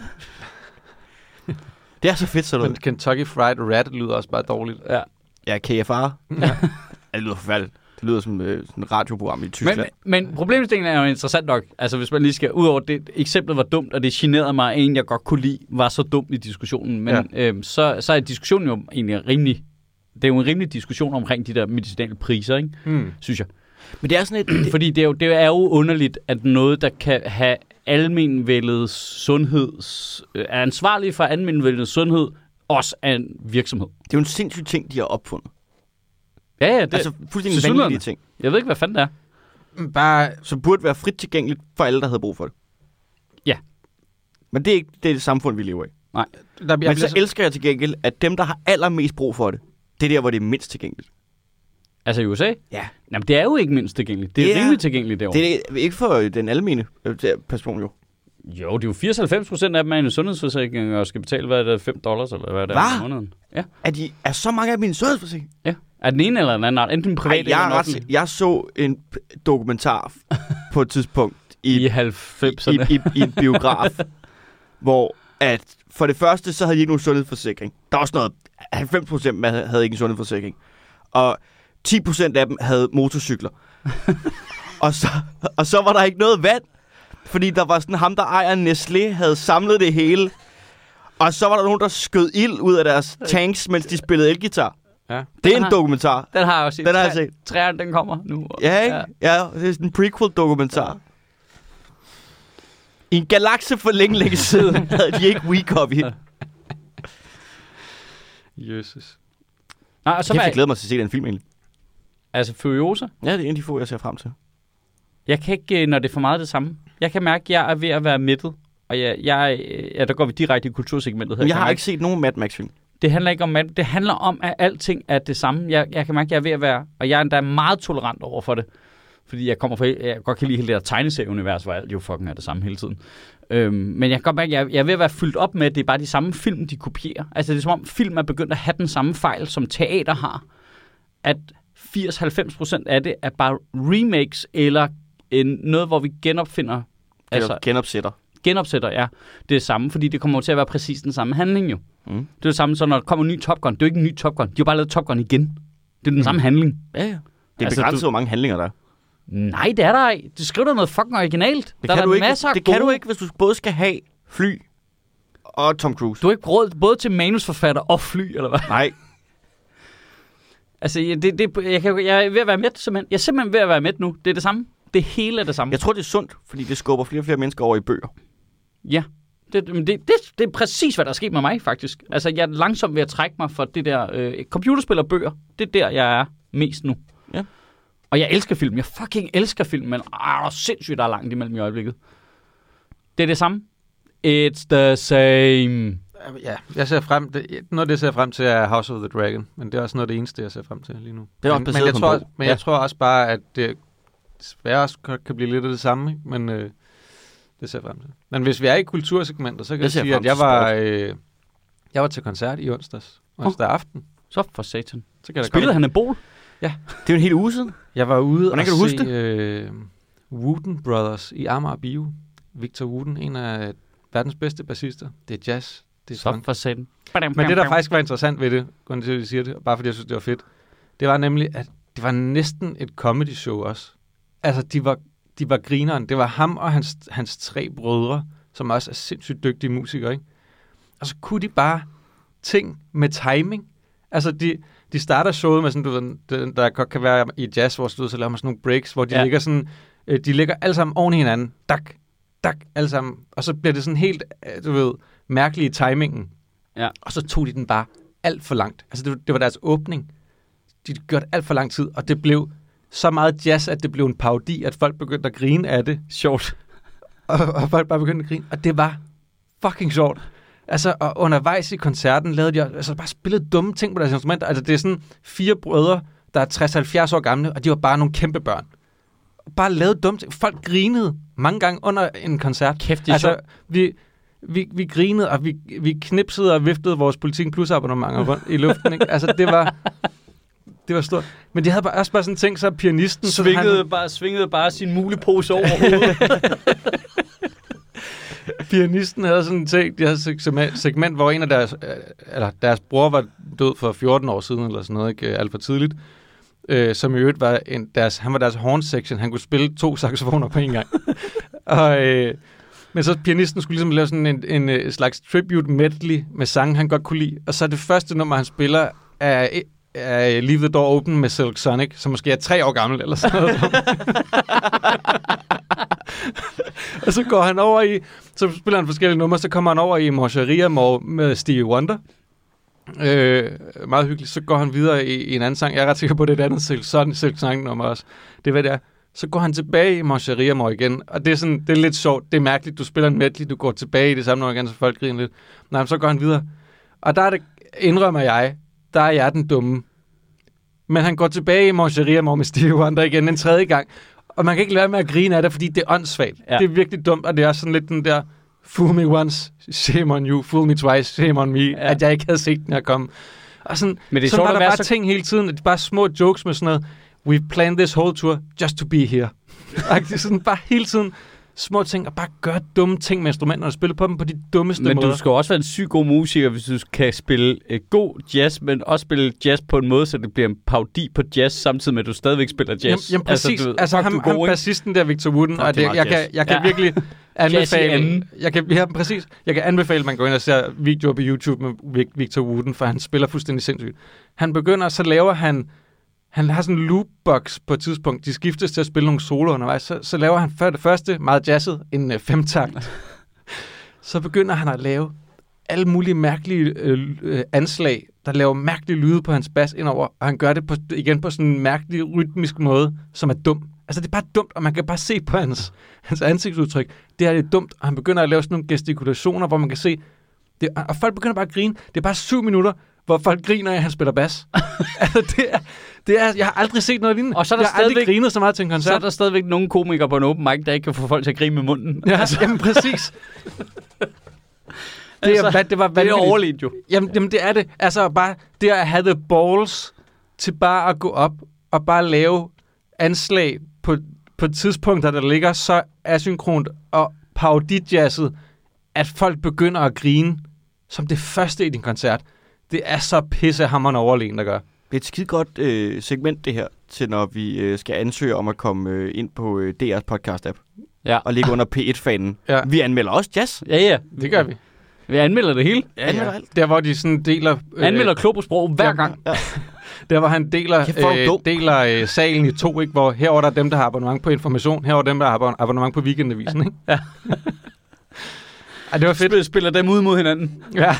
Det er så fedt, sådan Men noget. Kentucky Fried Rat lyder også bare dårligt. Ja. Ja, K F R. Ja. Det lyder forfærdeligt. Det lyder som øh, sådan et radioprogram i Tyskland. Men, men problemstillingen er jo interessant nok. Altså, hvis man lige skal ud over det, eksemplet var dumt, og det generede mig, en jeg godt kunne lide, var så dumt i diskussionen. Men ja. øhm, så, så er diskussionen jo egentlig rimelig... Det er jo en rimelig diskussion omkring de der medicinale priser, ikke? Hmm. Synes jeg. Men det er sådan et... Fordi det er, jo, det er jo underligt, at noget, der kan have almenvældet sundheds... er ansvarlig for almenvældet sundhed, også er en virksomhed. Det er jo en sindssyg ting, de har opfundet. Ja, ja. Det, Altså fuldstændig tilsyneladende. vanvittige ting. Jeg ved ikke, hvad fanden det er. Bare... Som burde være frit tilgængeligt for alle, der havde brug for det. Ja. Men det er ikke det, er det samfund, vi lever i. Der, jeg Men bliver så så... elsker jeg til gengæld, at dem, der har allermest brug for det, det er der, hvor det er mindst tilgængeligt. Altså i U S A? Ja. Jamen, det er jo ikke mindst tilgængeligt. Det er Ja. rimelig tilgængeligt derovre. Det er ikke for den almene øh, person, jo. Jo, det er jo fireoghalvfems procent af dem er en sundhedsforsikring og skal betale, hvad er det, fem dollars eller hvad er det Hva? om måneden. Ja. Er, de, er så mange af mine sundhedsforsikringer? Ja. Er den ene eller den anden art? Enten privat Ej, eller jeg, er ret, offentlig? jeg så en p- dokumentar på et tidspunkt i, I halvfemserne. i, i, i en biograf, hvor at for det første, så havde de ikke nogen sundhedsforsikring. Der var også noget, halvfems procent havde ikke en sundhedsforsikring. Og ti procent af dem havde motorcykler. og, så, og så var der ikke noget vand, fordi der var sådan ham, der ejer Nestlé, havde samlet det hele. Og så var der nogen, der skød ild ud af deres tanks, mens de spillede elgitar. Ja. Det er en Aha. dokumentar. Den har jeg også set. Den har jeg set. Træerne, den kommer nu. Ja, ikke? Ja, det er sådan en prequel-dokumentar. I en galakse for længe, længe siden havde de ikke WeCoffee. Jesus. Nej, og så Jeg var fik glædet mig til at se den film, egentlig. altså Furiosa. Ja, det er en af de få, jeg ser frem til. Jeg kan ikke, når det er for meget det samme. Jeg kan mærke, at jeg er ved at være mættet. Og jeg, jeg, ja, der går vi direkte i kultursegmentet her. Men jeg har mærke. ikke set nogen Mad Max-film. Det handler ikke om mad. Det handler om, at alting er det samme. Jeg, jeg kan mærke, at jeg er ved at være, og jeg er endda meget tolerant over for det. Fordi jeg kommer fra, jeg godt kan lide hele det der tegneserieunivers, hvor alt jo fucking er det samme hele tiden. Øhm, men jeg kan godt mærke, at jeg, jeg er ved at være fyldt op med, at det er bare de samme film, de kopierer. Altså det er som om film er begyndt at have den samme fejl, som teater har. At firs til halvfems procent af det er bare remakes, eller en, noget, hvor vi genopfinder. Altså, Altså genopsætter. genopsætter, ja. Det er det samme, fordi det kommer til at være præcis den samme handling jo. Mm. Det er det samme, så når der kommer en ny Top Gun. Det er jo ikke en ny Top Gun. De har bare lavet Top Gun igen. Det er den mm. samme handling. Ja, ja. Det er Altså, begrænset, du- hvor mange handlinger der er. Nej, det er der ikke. Du skriver noget fucking originalt. Det, der kan, er du der ikke, masser af det gode. kan du ikke, hvis du både skal have fly og Tom Cruise. Du har ikke råd både til manusforfatter og fly, eller hvad? Nej. Altså, det, det, jeg, kan, jeg er ved at være mæt, simpelthen. Jeg er simpelthen ved at være mæt nu. Det er det samme. Det hele er det samme. Jeg tror, det er sundt, fordi det skubber flere og flere mennesker over i bøger. Ja. Det, det, det, det er præcis, hvad der er sket med mig, faktisk. Altså, jeg er langsomt ved at trække mig for det der øh, computerspil og bøger. Det er der, jeg er mest nu. Ja. Og jeg elsker film. Jeg fucking elsker film, men ah, der er sindssygt, der er langt imellem i øjeblikket. Det er det samme. It's the same. Ja, jeg ser frem, det, noget af det, jeg ser frem til, er House of the Dragon, men det er også noget af det eneste, jeg ser frem til lige nu. Det er også men, baseret men jeg på en tror, bog. Men Ja. jeg tror også bare, at det desværre også kan blive lidt af det samme, ikke? Men øh, det ser jeg frem til. Men hvis vi er i kultursegmentet, så kan Jeg jeg, ser sige, frem at jeg til var, øh, jeg var til koncert i onsdags, onsdag aften. Så for satan. Så kan der Spillede komme. han en bol? Det er jo en hel uge siden. Jeg var ude Hvordan og kan du huske se øh, Wooten Brothers i Amager Bio. Victor Wooten, en af verdens bedste bassister. Det er jazz. Det er Så funk. for satan. Men det, der faktisk var interessant ved det, grunden til, at jeg siger det, bare fordi jeg synes, det var fedt, det var nemlig, at det var næsten et comedy show også. Altså, de var, de var grineren. Det var ham og hans, hans tre brødre, som også er sindssygt dygtige musikere, ikke? Og så kunne de bare ting med timing. Altså, de, de starter showet med sådan, du ved, den- der godt kan være i jazz, hvor du så laver man sådan nogle breaks, hvor de Ja. ja. ligger sådan, øh, de ligger alle sammen oven i hinanden. Dak, dak, alle sammen. Og så bliver det sådan helt, øh, du ved, mærkelige timingen. Ja. Og så tog de den bare alt for langt. Altså, det, det var deres åbning. De gjorde det alt for lang tid, og det blev så meget jazz, at det blev en parodi, at folk begyndte at grine af det. Sjovt. Og, og folk bare begyndte at grine. Og det var fucking sjovt. Altså, og undervejs i koncerten lavede de altså, bare spillet dumme ting på deres instrumenter. Altså, det er sådan fire brødre, der er tres til halvfjerds år gamle, og de var bare nogle kæmpe børn. Bare lavet dumme ting. Folk grinede mange gange under en koncert. Kæft, det er Altså, sjovt. vi, vi, vi grinede, og vi, vi knipsede og viftede vores Politik Plus abonnementer rundt i luften. Ikke? Altså, det var, det var stort. Men de havde bare, også bare sådan ting, så pianisten... så Svingede, han, bare, svingede bare sin mulepose over hovedet. pianisten havde sådan en ting, de havde et segment, segment, hvor en af deres, øh, eller deres bror var død for fjorten år siden, eller sådan noget, ikke? Alt for tidligt. Øh, som i øvrigt var en, deres, han var deres horn section. Han kunne spille to saxofoner på en gang. og, øh, men så pianisten skulle ligesom lave sådan en, en, en slags tribute medley med sange, han godt kunne lide. Og så det første nummer, han spiller, er, er Leave the Door Open med Silk Sonic, som måske er tre år gammel, eller sådan noget. Og så går han over i, så spiller han forskellige numre, så kommer han over i Moncherie med Stevie Wonder. Øh, meget hyggeligt. Så går han videre i, i en anden sang. Jeg er ret sikker på, det er et andet Silk Sonic Silk Sonic nummer også. Det er, hvad det er. Så går han tilbage i Moncherie igen, og det er, sådan, det er lidt sjovt. Det er mærkeligt, du spiller en medley, du går tilbage i det samme nummer igen, så folk griner lidt. Nej, så går han videre. Og der er det, indrømmer jeg, der er jeg den dumme. Men han går tilbage i Moncherie med Stevie Wonder igen en tredje gang. Og man kan ikke lade med at grine af det, fordi det er åndssvagt. Ja. Det er virkelig dumt, og det er også sådan lidt den der fool me once, shame on you, fool me twice, shame on me, Ja. ja. at jeg ikke havde set den her komme. Og sådan, Men det er så sjovt var at der være bare så- ting hele tiden, at det er bare små jokes med sådan noget, we've planned this whole tour just to be here. Agtigt, sådan bare hele tiden små ting, og bare gøre dumme ting med instrumenterne, og spille på dem på de dummeste Men måder. du skal jo også være en syg god musiker, hvis du kan spille øh, god jazz, men også spille jazz på en måde, så det bliver en parodi på jazz, samtidig med, at du stadigvæk spiller jazz. Jamen, jamen præcis. Altså, du ved, altså fuck, ham, du er ham god, ikke? bassisten der, Victor Wooden, Fuck, og det er det, meget jeg, kan, jazz. jeg kan Ja. virkelig Jazz i anbefale, enden. jeg kan, ja, præcis, jeg kan anbefale, at man går ind og ser videoer på YouTube med Vic- Victor Wooden, for han spiller fuldstændig sindssygt. Han begynder, så laver han, han har sådan en loopbox på et tidspunkt, de skiftes til at spille nogle solo undervejs, så, så laver han for det første meget jazzet, en uh, femtakt. Så begynder han at lave alle mulige mærkelige øh, øh, anslag, der laver mærkelige lyde på hans bas indover, og han gør det på, igen på sådan en mærkelig rytmisk måde, som er dum. Altså det er bare dumt, og man kan bare se på hans, hans ansigtsudtryk. Det er lidt dumt, og han begynder at lave sådan nogle gestikulationer, hvor man kan se, det, og folk begynder bare at grine. Det er bare syv minutter, hvor folk griner af, at han spiller bas. altså det er, det er, jeg har aldrig set noget lignende. Og så er der jeg har aldrig stadigvæk- grinet så meget til en Så er koncert. der stadigvæk nogle komikere på en open mic, der ikke kan få folk til at grine med munden. Ja, altså, jamen præcis. Det, er, Altså, altså, det var Det er vanvittigt. overledt jo. Jamen, jamen, det er det. Altså, bare det at have the balls til bare at gå op og bare lave anslag på, på tidspunkter, der ligger så asynkront og parodijazzet, at folk begynder at grine som det første i din koncert. Det er så pissehammerende overlegen, der gør. Det er et skide godt øh, segment, det her, til når vi øh, skal ansøge om at komme øh, ind på øh, D R's podcast-app. Ja. Og ligge under P et-fanen. Ja. Vi anmelder også jazz. Ja, ja. Det gør vi. Vi anmelder det hele. Ja, anmelder alt. Der, hvor de sådan deler... Øh, Anmelder Klobosprog hver gang. Ja. Der, hvor han deler, Kæft, hvor er du dum. øh, deler øh, salen i to, ikke? Hvor herover der er dem, der har abonnement på Information, herover dem, der har abon- abonnement på Weekendavisen, ikke? Ja. Ej, det var fedt. Spiller, spiller dem ud mod hinanden. Ja.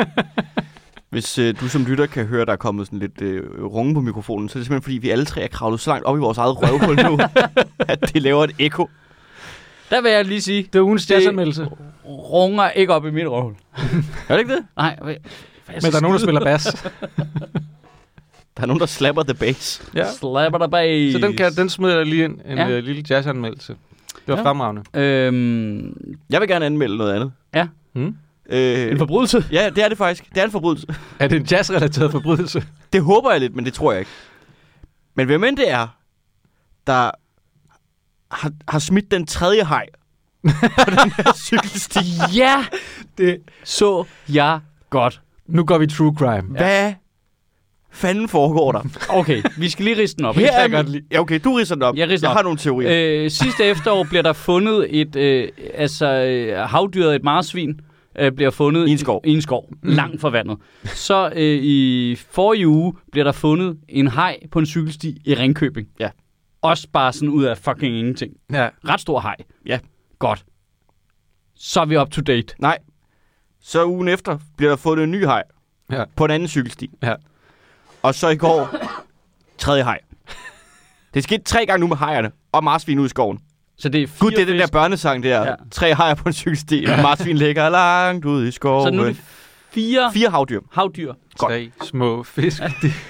Hvis øh, du som lytter kan høre, der er kommet sådan lidt øh, runge på mikrofonen, så er det simpelthen, fordi vi alle tre er kravlet så langt op i vores eget røvhul nu, at det laver et ekko. Der vil jeg lige sige, Det er ugens Det- jazzanmeldelse. runger ikke op i mit røvhul. Er det ikke det? Nej, hvad, hvad Men der er nogen, der spiller bas. Der er nogen, der slapper the bass. Ja. Slapper der bag. Så den, kan, den smider jeg lige en, en Ja. ja. øh, lille jazzanmeldelse. Det var Ja. ja. fremragende. Øhm, Jeg vil gerne anmelde noget andet. ja, Hmm? Øh, en forbrydelse. ja, det er det faktisk. Det er en forbrydelse. Er det en jazzrelateret forbrydelse? Det håber jeg lidt, men det tror jeg ikke. Men hvem end det er, der har, har smidt den tredje haj på den her cykelsti. Ja, det så jeg godt. Nu går vi true crime. Hvad fanden foregår der? Okay, vi skal lige riste den op. Her Ikke? er jeg godt min... lide. Ja, okay, du ridser den op. Jeg ridser jeg op. har nogle teorier. Øh, sidste efterår bliver der fundet et, øh, altså øh, havdyret, et marsvin, øh, bliver fundet I en skov. i en skov, mm. langt fra vandet. Så øh, i forrige uge bliver der fundet en haj på en cykelsti i Ringkøbing. Ja. Også bare sådan ud af fucking ingenting. Ja. Ret stor haj. Ja. Godt. Så er vi up to date. Nej. Så ugen efter bliver der fundet en ny haj Ja. på en anden cykelsti. Ja. Og så i går, tredje haj. Det er sket tre gange nu med hajerne og marsvin ud i skoven. Så det er fire Gud, det er den der fisk. børnesang der. Ja. Ja. Tre hajer på en cykelsti, og marsvin ligger langt ude i skoven. Så nu er det fire, Fire havdyr. havdyr. Godt. Tre små fisk.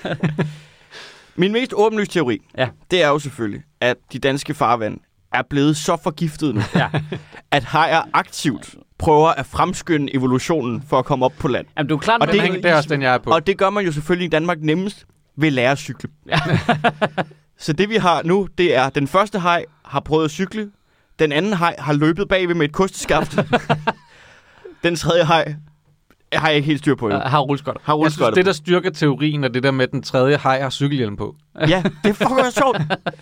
Min mest åbenlyse teori, Ja. det er jo selvfølgelig, at de danske farvand er blevet så forgiftet nu, Ja. at hajer aktivt prøver at fremskynde evolutionen for at komme op på land. Jamen, det er jo klart, Og at det- man- det er også den, jeg er på. Og det gør man jo selvfølgelig i Danmark nemmest ved at lære at cykle. Ja. Så det vi har nu, det er, den første haj har prøvet at cykle, den anden haj har løbet bagved med et kosteskaft, den tredje haj har jeg ikke helt styr på endnu. har rulleskøjter. Har Jeg synes, rulleskøjter det, der styrker teorien, er det der med, at den tredje haj har cykelhjelm på. på. Ja, det er fucking sjovt.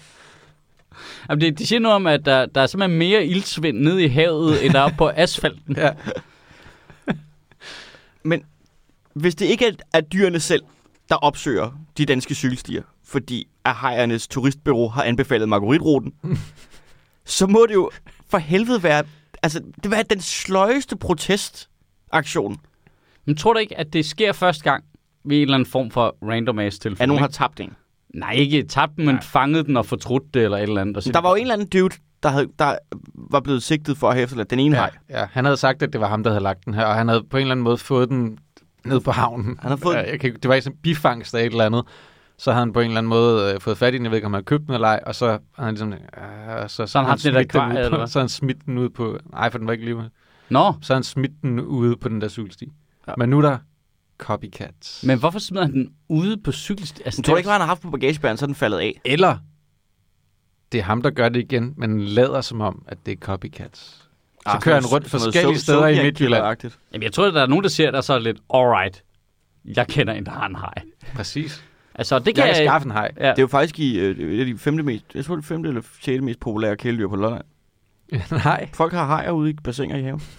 Jamen, det, de siger noget om, at der, der er simpelthen mere iltsvind nede i havet, end der er på asfalten. Ja. Men hvis det ikke er, er dyrene selv, der opsøger de danske cykelstier, fordi at hajernes turistbureau har anbefalet Marguerite-ruten, så må det jo for helvede være, altså, det var den sløjeste protestaktion, Men tror du ikke, at det sker første gang ved en eller anden form for random ass tilfælde? at nogen har ikke? tabt en. Nej, ikke tabt den, men Nej. fanget den og fortrudt det eller et eller andet. Og så- Der var jo en eller anden dude, der, havde, der var blevet sigtet for at have efterladt den ene Ja, haj. ja, han havde sagt, at det var ham, der havde lagt den her, og han havde på en eller anden måde fået den ned på havnen. Han havde fået Ja, jeg kan, ikke- det var i sådan en bifangst af et eller andet. Så havde han på en eller anden måde øh, fået fat i den, jeg ved ikke, om han havde købt den eller ej, og så havde han ligesom... Øh, så, Så han haft det der smidt den akvarie, ud eller på, hvad? så han smidt den ud på... Nej, for den var ikke livet. Nå, Så han smidt den ude på den der cykelsti. Ja. Ja. Men nu er der copycats. men hvorfor smider han den ude på cykelsti? Altså, Jeg tror ikke, hvad han har haft på bagagebæren, så er den faldet af. Eller det er ham, der gør det igen, men lader som om, at det er copycats. Så Ah, kører han sådan rundt noget- sådan noget forskellige so- steder i Zodiac Midtjylland. killer-agtigt. Jamen, jeg tror, at der er nogen, der ser der så er lidt, alright, jeg kender en, der har en haj. Præcis. Altså, det Jeg kan kan skaffe en haj. Ja. Det er jo faktisk i øh, et af de femte mest, jeg tror det femte eller sjette mest populære kæledyr på Lolland. Nej. Folk har hajer ude i bassiner i haven.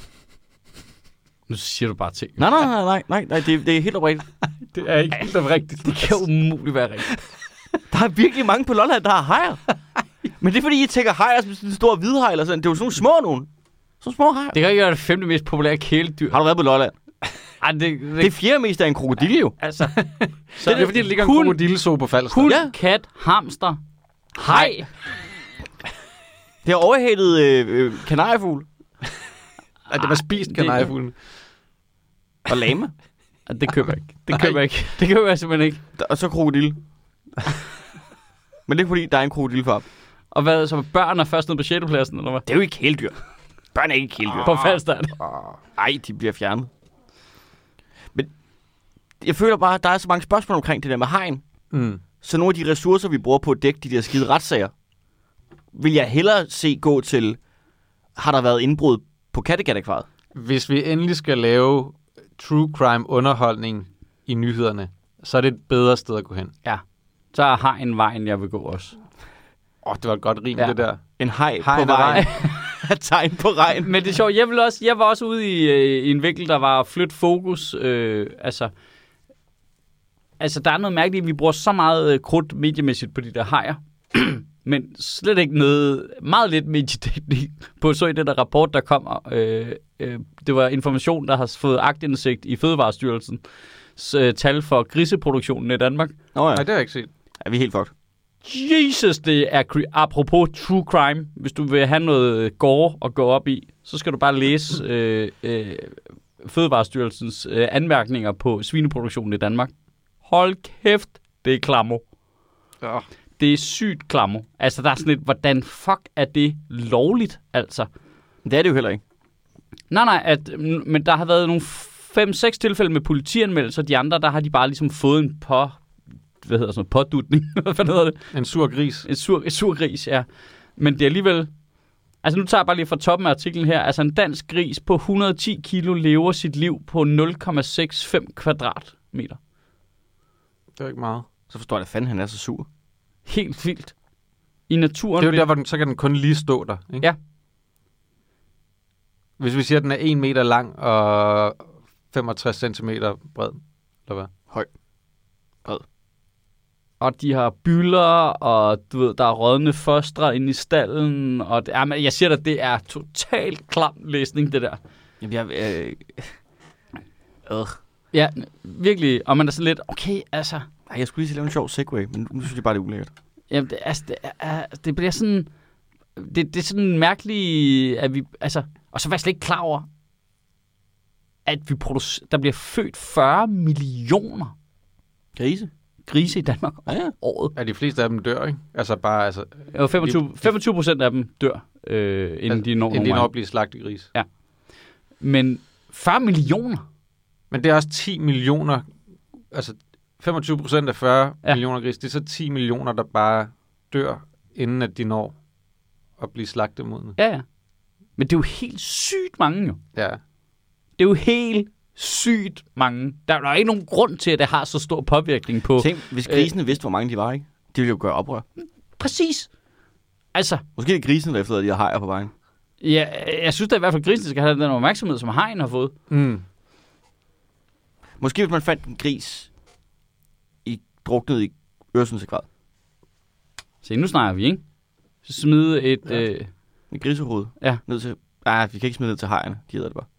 Nu siger du bare ting. Nej, nej, nej, nej, nej, nej det, det er helt oprigtigt. Det er ikke helt rigtigt. Det kan umuligt være rigtigt. Der er virkelig mange på Lolland, der har hajer. Men det er fordi, I tænker hajer som sådan en stor hvidhaj eller sådan. Det er jo sådan nogle små nogen. Sådan små hajer. Det kan ikke være det femte mest populære kæledyr. Har du været på Lolland? Ej, det, det, Det er fjerde mest af en krokodille jo. altså, Så det er fordi, der ligger en hund, krokodillezoo på Falster. hund, Ja. kat, hamster, haj. Det har overhældet øh, øh, kanariefugl Ej, det var spist kanariefuglen. og lama. Ej, det køber jeg ikke. Det køber jeg ikke. Det køber jeg simpelthen ikke. Og så krokodille. Men det er fordi, der er en krokodillefarm. Og hvad, så børn er først nede på sjette pladsen, eller hvad? Det er jo ikke kæledyr. Børn er ikke kæledyr. På Falstad. Ej, de bliver fjernet. Men jeg føler bare, at der er så mange spørgsmål omkring det der med hegn. Mm. Så nogle af de ressourcer, vi bruger på at dække de der skide retssager, vil jeg hellere se gå til, har der været indbrud på Kattegat-akvariet? Hvis vi endelig skal lave true crime underholdning i nyhederne, så er det et bedre sted at gå hen. Ja. Så har en vejen, jeg vil gå også. Åh, oh, det var et godt rim, Ja. det der. En hej Hegn på og vejen. Tegn på regn. Men det er sjovt, jeg, vil også, jeg var også ude i, øh, i en vinkel, der var at flytte fokus. Øh, altså, altså, der er noget mærkeligt, vi bruger så meget øh, krudt mediemæssigt på de der hajer. Men slet ikke noget, meget lidt mediedækning på så i den der rapport, der kommer. Øh, øh, det var Information, der har fået aktindsigt i Fødevarestyrelsen. Øh, tal for griseproduktionen i Danmark. Nå ja, Nej, det har jeg ikke set. er vi helt fucked. Jesus, det er cre- apropos true crime. Hvis du vil have noget gore at gå op i, så skal du bare læse øh, øh, Fødevarestyrelsens øh, anmærkninger på svineproduktionen i Danmark. Hold kæft, det er klammer. Ja. Det er sygt klammer. Altså, der er sådan lidt, hvordan fuck er det lovligt, altså? Det er det jo heller ikke. Nej, nej, at, men der har været nogle fem seks tilfælde med politianmeldelser. De andre, der har de bare ligesom fået en på... Hvad hedder sådan noget? Pådutning. Hvad hedder det? En sur gris. En sur, en sur gris, ja. Men det er alligevel... Altså, nu tager jeg bare lige fra toppen af artiklen her. Altså, en dansk gris på et hundrede og ti kilo lever sit liv på nul komma seksoghalvfems kvadratmeter. Det er ikke meget. Så forstår jeg, at fanden han er så sur. Helt vildt. I naturen... Det er jo vil- der, hvor den, så kan den kun lige stå der. Ikke? Ja. Hvis vi siger, at den er en meter lang og femogtres centimeter bred. Eller hvad? Og de har bylder, og du ved, der er rådne fostre inde i stallen. Og det, jamen, jeg siger dig, det er totalt klam læsning, det der. Jamen, jeg... Øh... Øh. Ja, virkelig. Og man er sådan lidt, okay, altså... Ej, jeg skulle lige lave en sjov segway, men nu synes jeg bare, det er ulækkert. Jamen, det, altså, det, er, det bliver sådan... Det, det er sådan mærkeligt, at vi... Altså, og så var jeg slet ikke klar over, at vi producer, der bliver født fyrre millioner Grise? grise i Danmark Ja, ja. året. Ja, de fleste af dem dør, ikke? Altså bare... Altså, Og femogtyve, femogtyve procent af dem dør, øh, inden altså, de når inden de nogen når vej. at blive slagtet gris. Men fyrre millioner? Men det er også ti millioner... Altså femogtyve procent af fyrre Ja. ja. millioner gris. Det er så ti millioner, der bare dør, inden at de når at blive slagtet mod den. Ja, ja. Men det er jo helt sygt mange, jo. Ja. Det er jo helt sygt mange. Der er jo ikke nogen grund til, at det har så stor påvirkning på... Tænk, hvis grisene øh... vidste, hvor mange de var, ikke? De ville jo gøre oprør. Præcis. Altså, Måske er det grisene, der efterlader de her hajer på vejen. ja, jeg synes da i hvert fald, at grisen skal have den opmærksomhed, som hajen har fået. Mm. Måske hvis man fandt en gris i druknet i Øresundsgrad. Se, nu snakker vi, ikke? Så smide et... Ja. Øh, En grisehoved. Ja. Ned til... Nej, vi kan ikke smide ned til hajerne. De hedder det bare.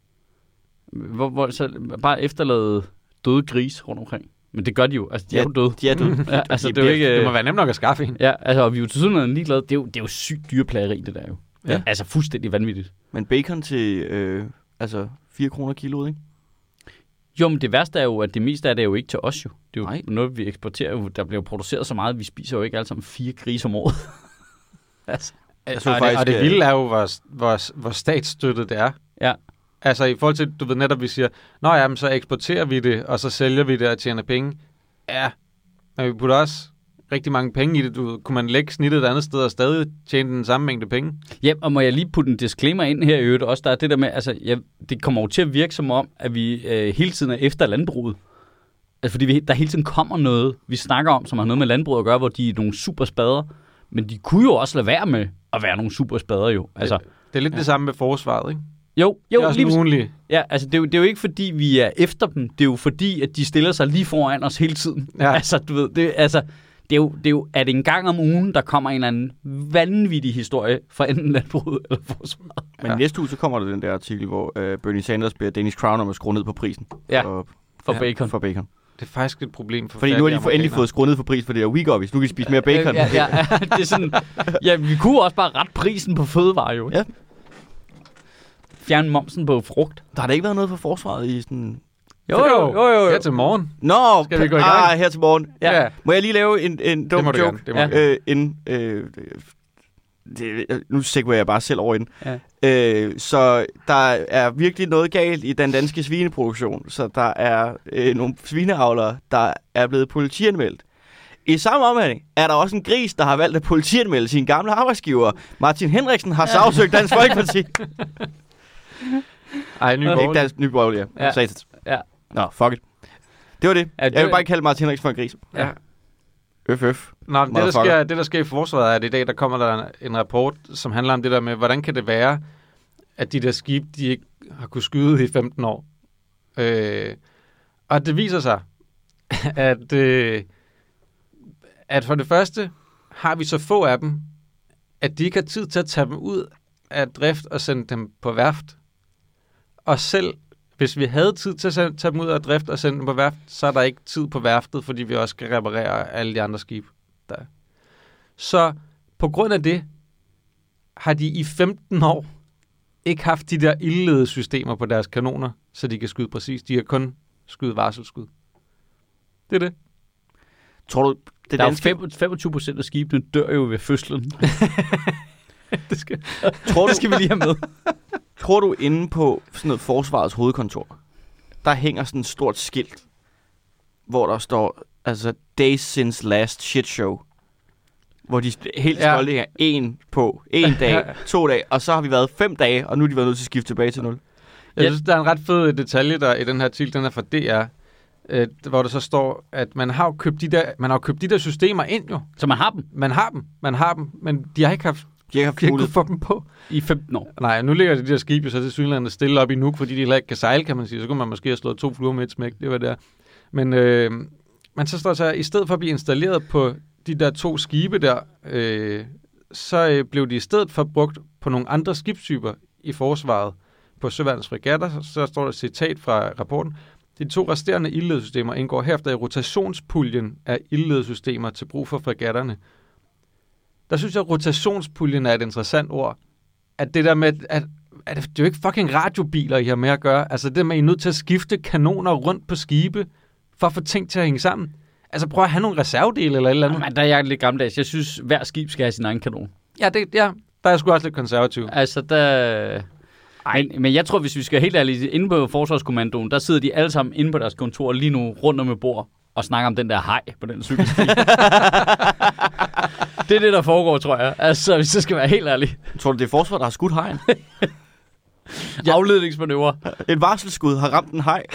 hvor, hvor, så bare efterlade døde gris rundt omkring. Men det gør de jo. Altså, de Ja, er jo døde. De er døde. Ja, altså, De det er jo ikke... Det må være nemt nok at skaffe en. Ja, altså, og vi er jo til sådan ligeglade. Det er jo, det er jo sygt dyreplageri, det der jo. Ja. Altså, fuldstændig vanvittigt. Men bacon til øh, altså fire kroner kiloet, ikke? Jo, men det værste er jo, at det meste af det er jo ikke til os jo. Det er jo Nej. noget, vi eksporterer jo. Der bliver produceret så meget, vi spiser jo ikke alle sammen fire grise om året. altså. Jeg så og, faktisk, det, og det øh, vilde er jo, hvor, hvor, hvor statsstøttet det er. Ja. Altså i forhold til, du ved netop, vi siger, nå ja, men så eksporterer vi det, og så sælger vi det og tjener penge. Ja, men vi putter også rigtig mange penge i det. Du, kunne man lægge snittet et andet sted og stadig tjene den samme mængde penge? Ja, og må jeg lige putte en disclaimer ind her i øvrigt også, der er det der med, altså, ja, det kommer jo til at virke som om, at vi øh, hele tiden er efter landbruget. Altså, fordi vi, der hele tiden kommer noget, vi snakker om, som har noget med landbruget at gøre, hvor de er nogle super spader. Men de kunne jo også lade være med at være nogle super spader jo. Altså, Det, det er lidt ja. det samme med forsvaret, ikke? jo, Det er jo, også lige, en ugenlig. ja, altså, det er, jo, det er jo ikke fordi, vi er efter dem. Det er jo fordi, at de stiller sig lige foran os hele tiden. Ja. Altså, du ved, det, altså, det er jo, det er jo, at en gang om ugen, der kommer en eller anden vanvittig historie fra enten landbruget eller forsvaret. Men Ja. næste uge, så kommer der den der artikel, hvor øh, Bernie Sanders beder Danish Crown om at skrue ned på prisen. Ja, For, for Ja, bacon. for bacon. Det er faktisk et problem for Fordi nu har de fattige for endelig amerikanere. fået skruet ned for pris for det der weekovis. Nu kan de spise mere bacon. Ja, ja, ja, det er sådan, ja, vi kunne også bare rette prisen på fødevarer jo. Ja. Fjerne momsen på frugt. Der har da ikke været noget for forsvaret i sådan... Jo, jo, jo, jo. Her til morgen. Nå, Skal vi gå i gang? Ah, her til morgen. Ja. Ja. Må jeg lige lave en, en dum Det må du joke? gerne. Det må Ja. du gerne. Øh, en, øh, det, nu segwayer jeg bare selv over i den. Ja. Øh, så der er virkelig noget galt i den danske svineproduktion. Så der er øh, nogle svineavlere, der er blevet politianmeldt. I samme omhandling er der også en gris, der har valgt at politianmelde sine gamle arbejdsgiver. Martin Henriksen har sagsøgt Dansk Folkeparti. Ej, ny Ikke borgerlig. Dansk Nye Borgerlige, ja. Ja. Satans. Ja. Nå, fuck it. Det var det. Ja, det Jeg vil var- bare kalde Martin Henriksen for en gris. Ja. Øf, øf. Nå, det der, Motherfucker. sker, det, der sker i forsvaret, er, at i dag, der kommer der en, en rapport, som handler om det der med, hvordan kan det være, at de der skib, de ikke har kunnet skyde i femten år. Øh, og det viser sig, at, øh, at for det første har vi så få af dem, at de ikke har tid til at tage dem ud af drift og sende dem på værft. Og selv hvis vi havde tid til at sende, tage dem ud af drift og sende dem på værft, så er der ikke tid på værftet, fordi vi også skal reparere alle de andre skibe. Der. Så på grund af det, har de i femten år ikke haft de der ildledede systemer på deres kanoner, så de kan skyde præcis. De har kun skyde varselsskud. Det er det. Tror du, det Der er jo danske... fem- femogtyve procent af skibene dør jo ved fødslen. det skal... Tror du, Det skal vi lige have med. tror du inde på sådan noget forsvarets hovedkontor, der hænger sådan et stort skilt, hvor der står, altså, days since last shit show. Hvor de helt Ja. stolte hænger en på, en dag, to dage, og så har vi været fem dage, og nu er de været nødt til at skifte tilbage til nul. Jeg Ja. synes, der er en ret fed detalje der i den her artikel, den er fra D R, øh, hvor der så står, at man har jo købt de der, man har jo købt de der systemer ind jo. Så man har dem Man har dem, man har dem, men de har ikke haft, De har ikke haft de har ikke mulighed. kunnet få dem på. i femten år. Nej, nu ligger de der skibe jo så til synligheden stille op i Nuuk, fordi de heller ikke kan sejle, kan man sige. Så kunne man måske have slået to fluer med et smæk, det var der. Men, øh, men så står der så, i stedet for at blive installeret på de der to skibe der, øh, så øh, blev de i stedet for brugt på nogle andre skibstyper i forsvaret på Søværnets fregatter. Så, så står der et citat fra rapporten. De to resterende ildledesystemer indgår herefter i rotationspuljen af ildledesystemer til brug for fregatterne. Der synes jeg, at rotationspuljen er et interessant ord. At det der med, at, at det er jo ikke fucking radiobiler, I har med at gøre. Altså det med, at I er nødt til at skifte kanoner rundt på skibe, for at få ting til at hænge sammen. Altså prøv at have nogle reservedele eller et eller andet. Men der er jeg lidt gammeldags. Jeg synes, hver skib skal have sin egen kanon. Ja, det, ja, der er jeg sgu også lidt konservativ. Altså, der... Men, men jeg tror, hvis vi skal helt ærligt, inde på Forsvarskommandoen, der sidder de alle sammen inde på deres kontor lige nu rundt om et bord og snakker om den der hej på den cykelsti. Det er det, der foregår, tror jeg. Altså, hvis det skal være helt ærligt. Tror du, det er forsvaret, der har skudt hajen? Ja. Afledningsmanøvre. Et varselsskud har ramt en haj.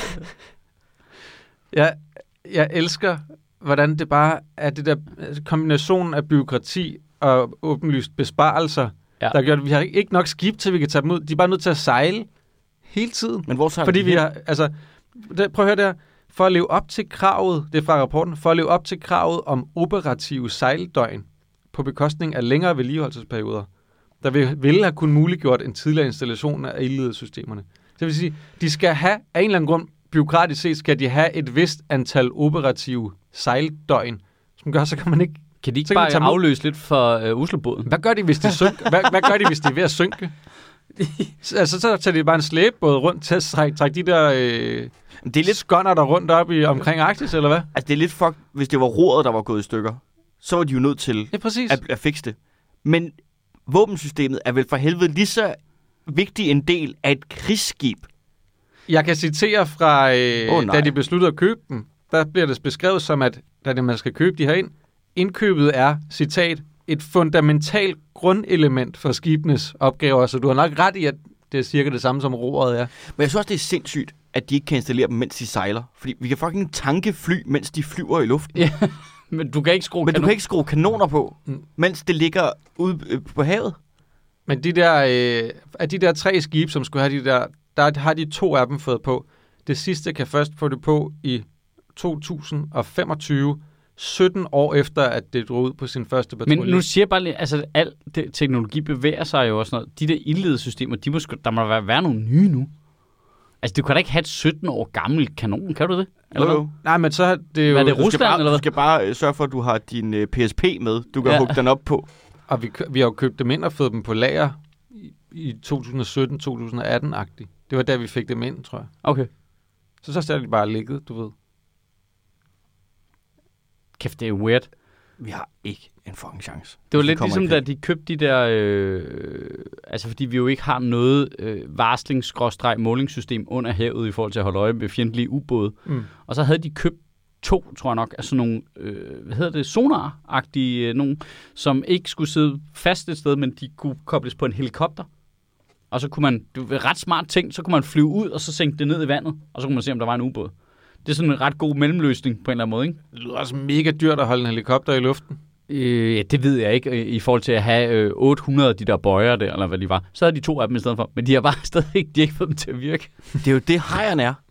Jeg, jeg elsker, hvordan det bare er det der kombinationen af byråkrati og åbenlyst besparelser, Ja. der gør, at vi har ikke nok skib til, vi kan tage dem ud. De er bare nødt til at sejle hele tiden. Men hvor så Fordi vi har, altså, det, prøv at høre der, for at leve op til kravet, det er fra rapporten, for at leve op til kravet om operative sejldøgn på bekostning af længere vedligeholdelsesperioder, der vil, ville have kun muliggjort en tidligere installation af ildledesystemerne. Det vil sige, de skal have, af en eller anden grund, byråkratisk set, skal de have et vist antal operative sejldøgn, som gør, så kan man ikke... Kan de ikke Så kan man bare tage dem ud. afløse lidt for øh, Oslobåden? Hvad gør de, hvis de synker? Hvad, hvad gør de, hvis de er ved at synke? Altså, så tager de bare en slæbebåd rundt til at trække, trække de der øh, Det er lidt, lidt skånder der rundt op i, omkring Arktis, eller hvad? altså det er lidt fuck, hvis det var roret, der var gået i stykker. Så var de jo nødt til Ja, præcis. at, at fikse det. Men våbensystemet er vel for helvede lige så vigtig en del af et krigsskib. Jeg kan citere fra, øh, Åh, oh, nej. da de besluttede at købe dem, der bliver det beskrevet som, at da man skal købe de her ind, indkøbet er, citat, et fundamentalt grundelement for skibenes opgaver, så du har nok ret i, at det er cirka det samme som roret er. Men jeg synes også, det er sindssygt, at de ikke kan installere dem, mens de sejler. Fordi vi kan fucking tanke fly, mens de flyver i luften. Ja, men du kan ikke skrue Men du kanon. kan ikke skrue kanoner på, Mm. mens det ligger ude øh, på havet. Men de der, øh, af de der tre skibe, som skulle have de der, der har de to af dem fået på. Det sidste kan først få det på i to tusind femogtyve, sytten år efter, at det drog ud på sin første patrulje. Men nu siger jeg bare lige, altså al det, teknologi bevæger sig jo også noget. De der ildledesystemer, de må, sgu- der må være, være nogle nye nu. Altså, du kan da ikke have et sytten år gammelt kanon, kan du det? Eller hvad? Nej, men så er det jo... Hvad er det, Du skal Rusland, bare, eller hvad? du skal bare øh, sørge for, at du har din øh, P S P med. Du kan Ja. ja. hugge den op på. Og vi, kø- vi har jo købt dem ind og fået dem på lager i, i to tusind sytten til to tusind atten-agtigt. Det var der, vi fik dem ind, tror jeg. Okay. Så så er de bare ligget, du ved. Kæft, det er weird. Vi har ikke en fucking chance. Det var Hvis vi lidt kommer ligesom, i da krig. de købte de der... Øh, altså, fordi vi jo ikke har noget øh, varslings-målingssystem under havet i forhold til at holde øje med fjendtlige ubåde. Mm. Og så havde de købt to, tror jeg nok, af sådan nogle, øh, hvad hedder det, sonar-agtige øh, nogle, som ikke skulle sidde fast et sted, men de kunne kobles på en helikopter. Og så kunne man, det var ret smart ting, så kunne man flyve ud, og så sænke det ned i vandet, og så kunne man se, om der var en ubåd. Det er sådan en ret god mellemløsning på en eller anden måde, ikke? Det lyder også mega dyrt at holde en helikopter i luften. Øh, ja, det ved jeg ikke, i forhold til at have øh, otte hundrede af de der bøjer der, eller hvad de var. Så havde de to af dem i stedet for. Men de har bare stadig ikke, de har ikke fået dem til at virke. Det er jo det, hajerne er.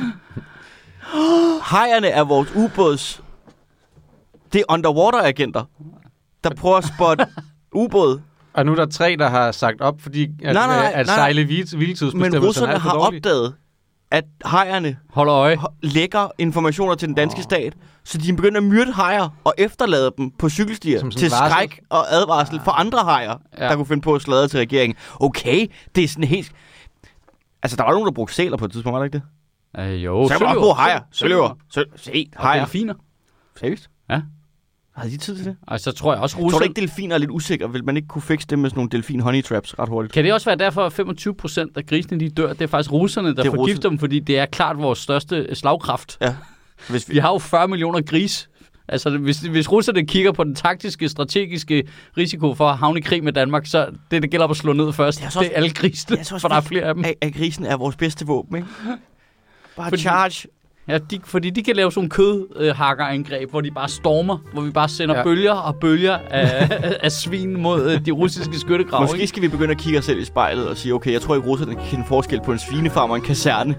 Hajerne er vores ubåds... Det er underwater-agenter, der prøver at spotte ubåd. Og nu er der tre, der har sagt op, fordi at, Nej, nej, nej, at nej. sejle hviletidsbestemmelserne Men russerne er for har dårlige. opdaget, at hajerne Hold øje. lægger informationer til den danske oh. stat, så de begynder at myrde hajer og efterlade dem på cykelstier Som sådan til en varsel. skræk og advarsel for andre hajer, Ja. der kunne finde på at sladre til regeringen. Okay, det er sådan helt... Altså, der var nogen, der brugte sæler på et tidspunkt, var der ikke det? Øh, jo, Så kan man også bruge hajer. Søløver. Se, Og hajer. delfiner. Seriøst? Ja. Har de tid til det? Og så tror jeg også, Tror russerne... du ikke, delfiner er lidt usikre? Vil man ikke kunne fikse det med sådan nogle delfin honey traps ret hurtigt? Kan det også være derfor, at femogtyve procent af grisene de dør? Det er faktisk russerne, der Det er forgifter dem, fordi det er klart vores største slagkraft. Ja. Hvis vi... Vi har jo fyrre millioner gris. Altså, hvis, hvis russerne kigger på den taktiske, strategiske risiko for at havne i krig med Danmark, så det, det gælder om at slå ned først. Det er Det så er, også- alle grisene, Jeg tror også, for der er vi- flere af dem. At, at grisen er vores bedste våben, ikke? Bare Fordi- charge. Ja, de, fordi de kan lave sådan kødhakkerangreb, hvor de bare stormer, hvor vi bare sender Ja. ja. bølger og bølger af, af svin mod øh, de russiske skyttegrave. Måske Ikke? skal vi begynde at kigge os selv i spejlet og sige, okay, jeg tror ikke, russerne kan kende forskel på en svinefarm og en kaserne.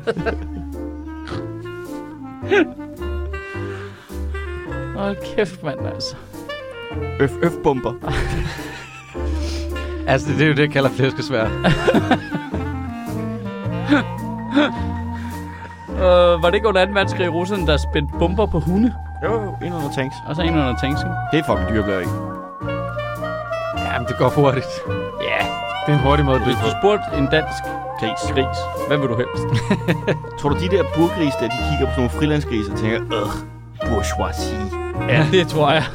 Hold kæft, mand, altså. Øf-øf-bomber. Altså, det er jo det, jeg kalder flæskesvær. Øh, var det ikke under anden verdenskrig i Rusland, der spændte bomber på hunde? Jo, jo, ind under tanks. Og så en under tanks, ikke? Det er fucking dyrebløring. Jamen, det går hurtigt. Ja. Det er en hurtig måde at dø Hvis på. du spurgte en dansk Gris. gris, hvad vil du helst? Tror du, de der burgris der, de kigger på sådan nogle frilandsgrise og tænker, øh, bourgeoisie. Ja, det tror jeg.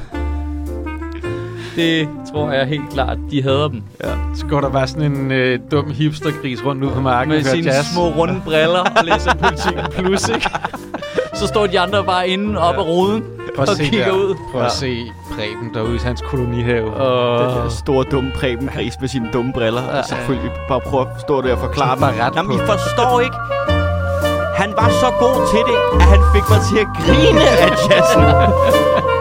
Det tror jeg helt klart. De hader dem. Så går der bare sådan en øh, dum hipstergris rundt ud på marken Med og hører sine jazz. små runde briller og læser Politiken Plus, ikke? Så står de andre bare inde op ad ruden Prøv at og se kigger der. ud. Prøv at se Preben derude i hans kolonihave. Den Og der store, dumme Preben-gris med sine dumme briller. Og selvfølgelig bare prøve at stå der og forklare Sådan dem. bare ret Jamen, I på. forstår ikke. Han var så god til det, at han fik mig til at grine af jazzen.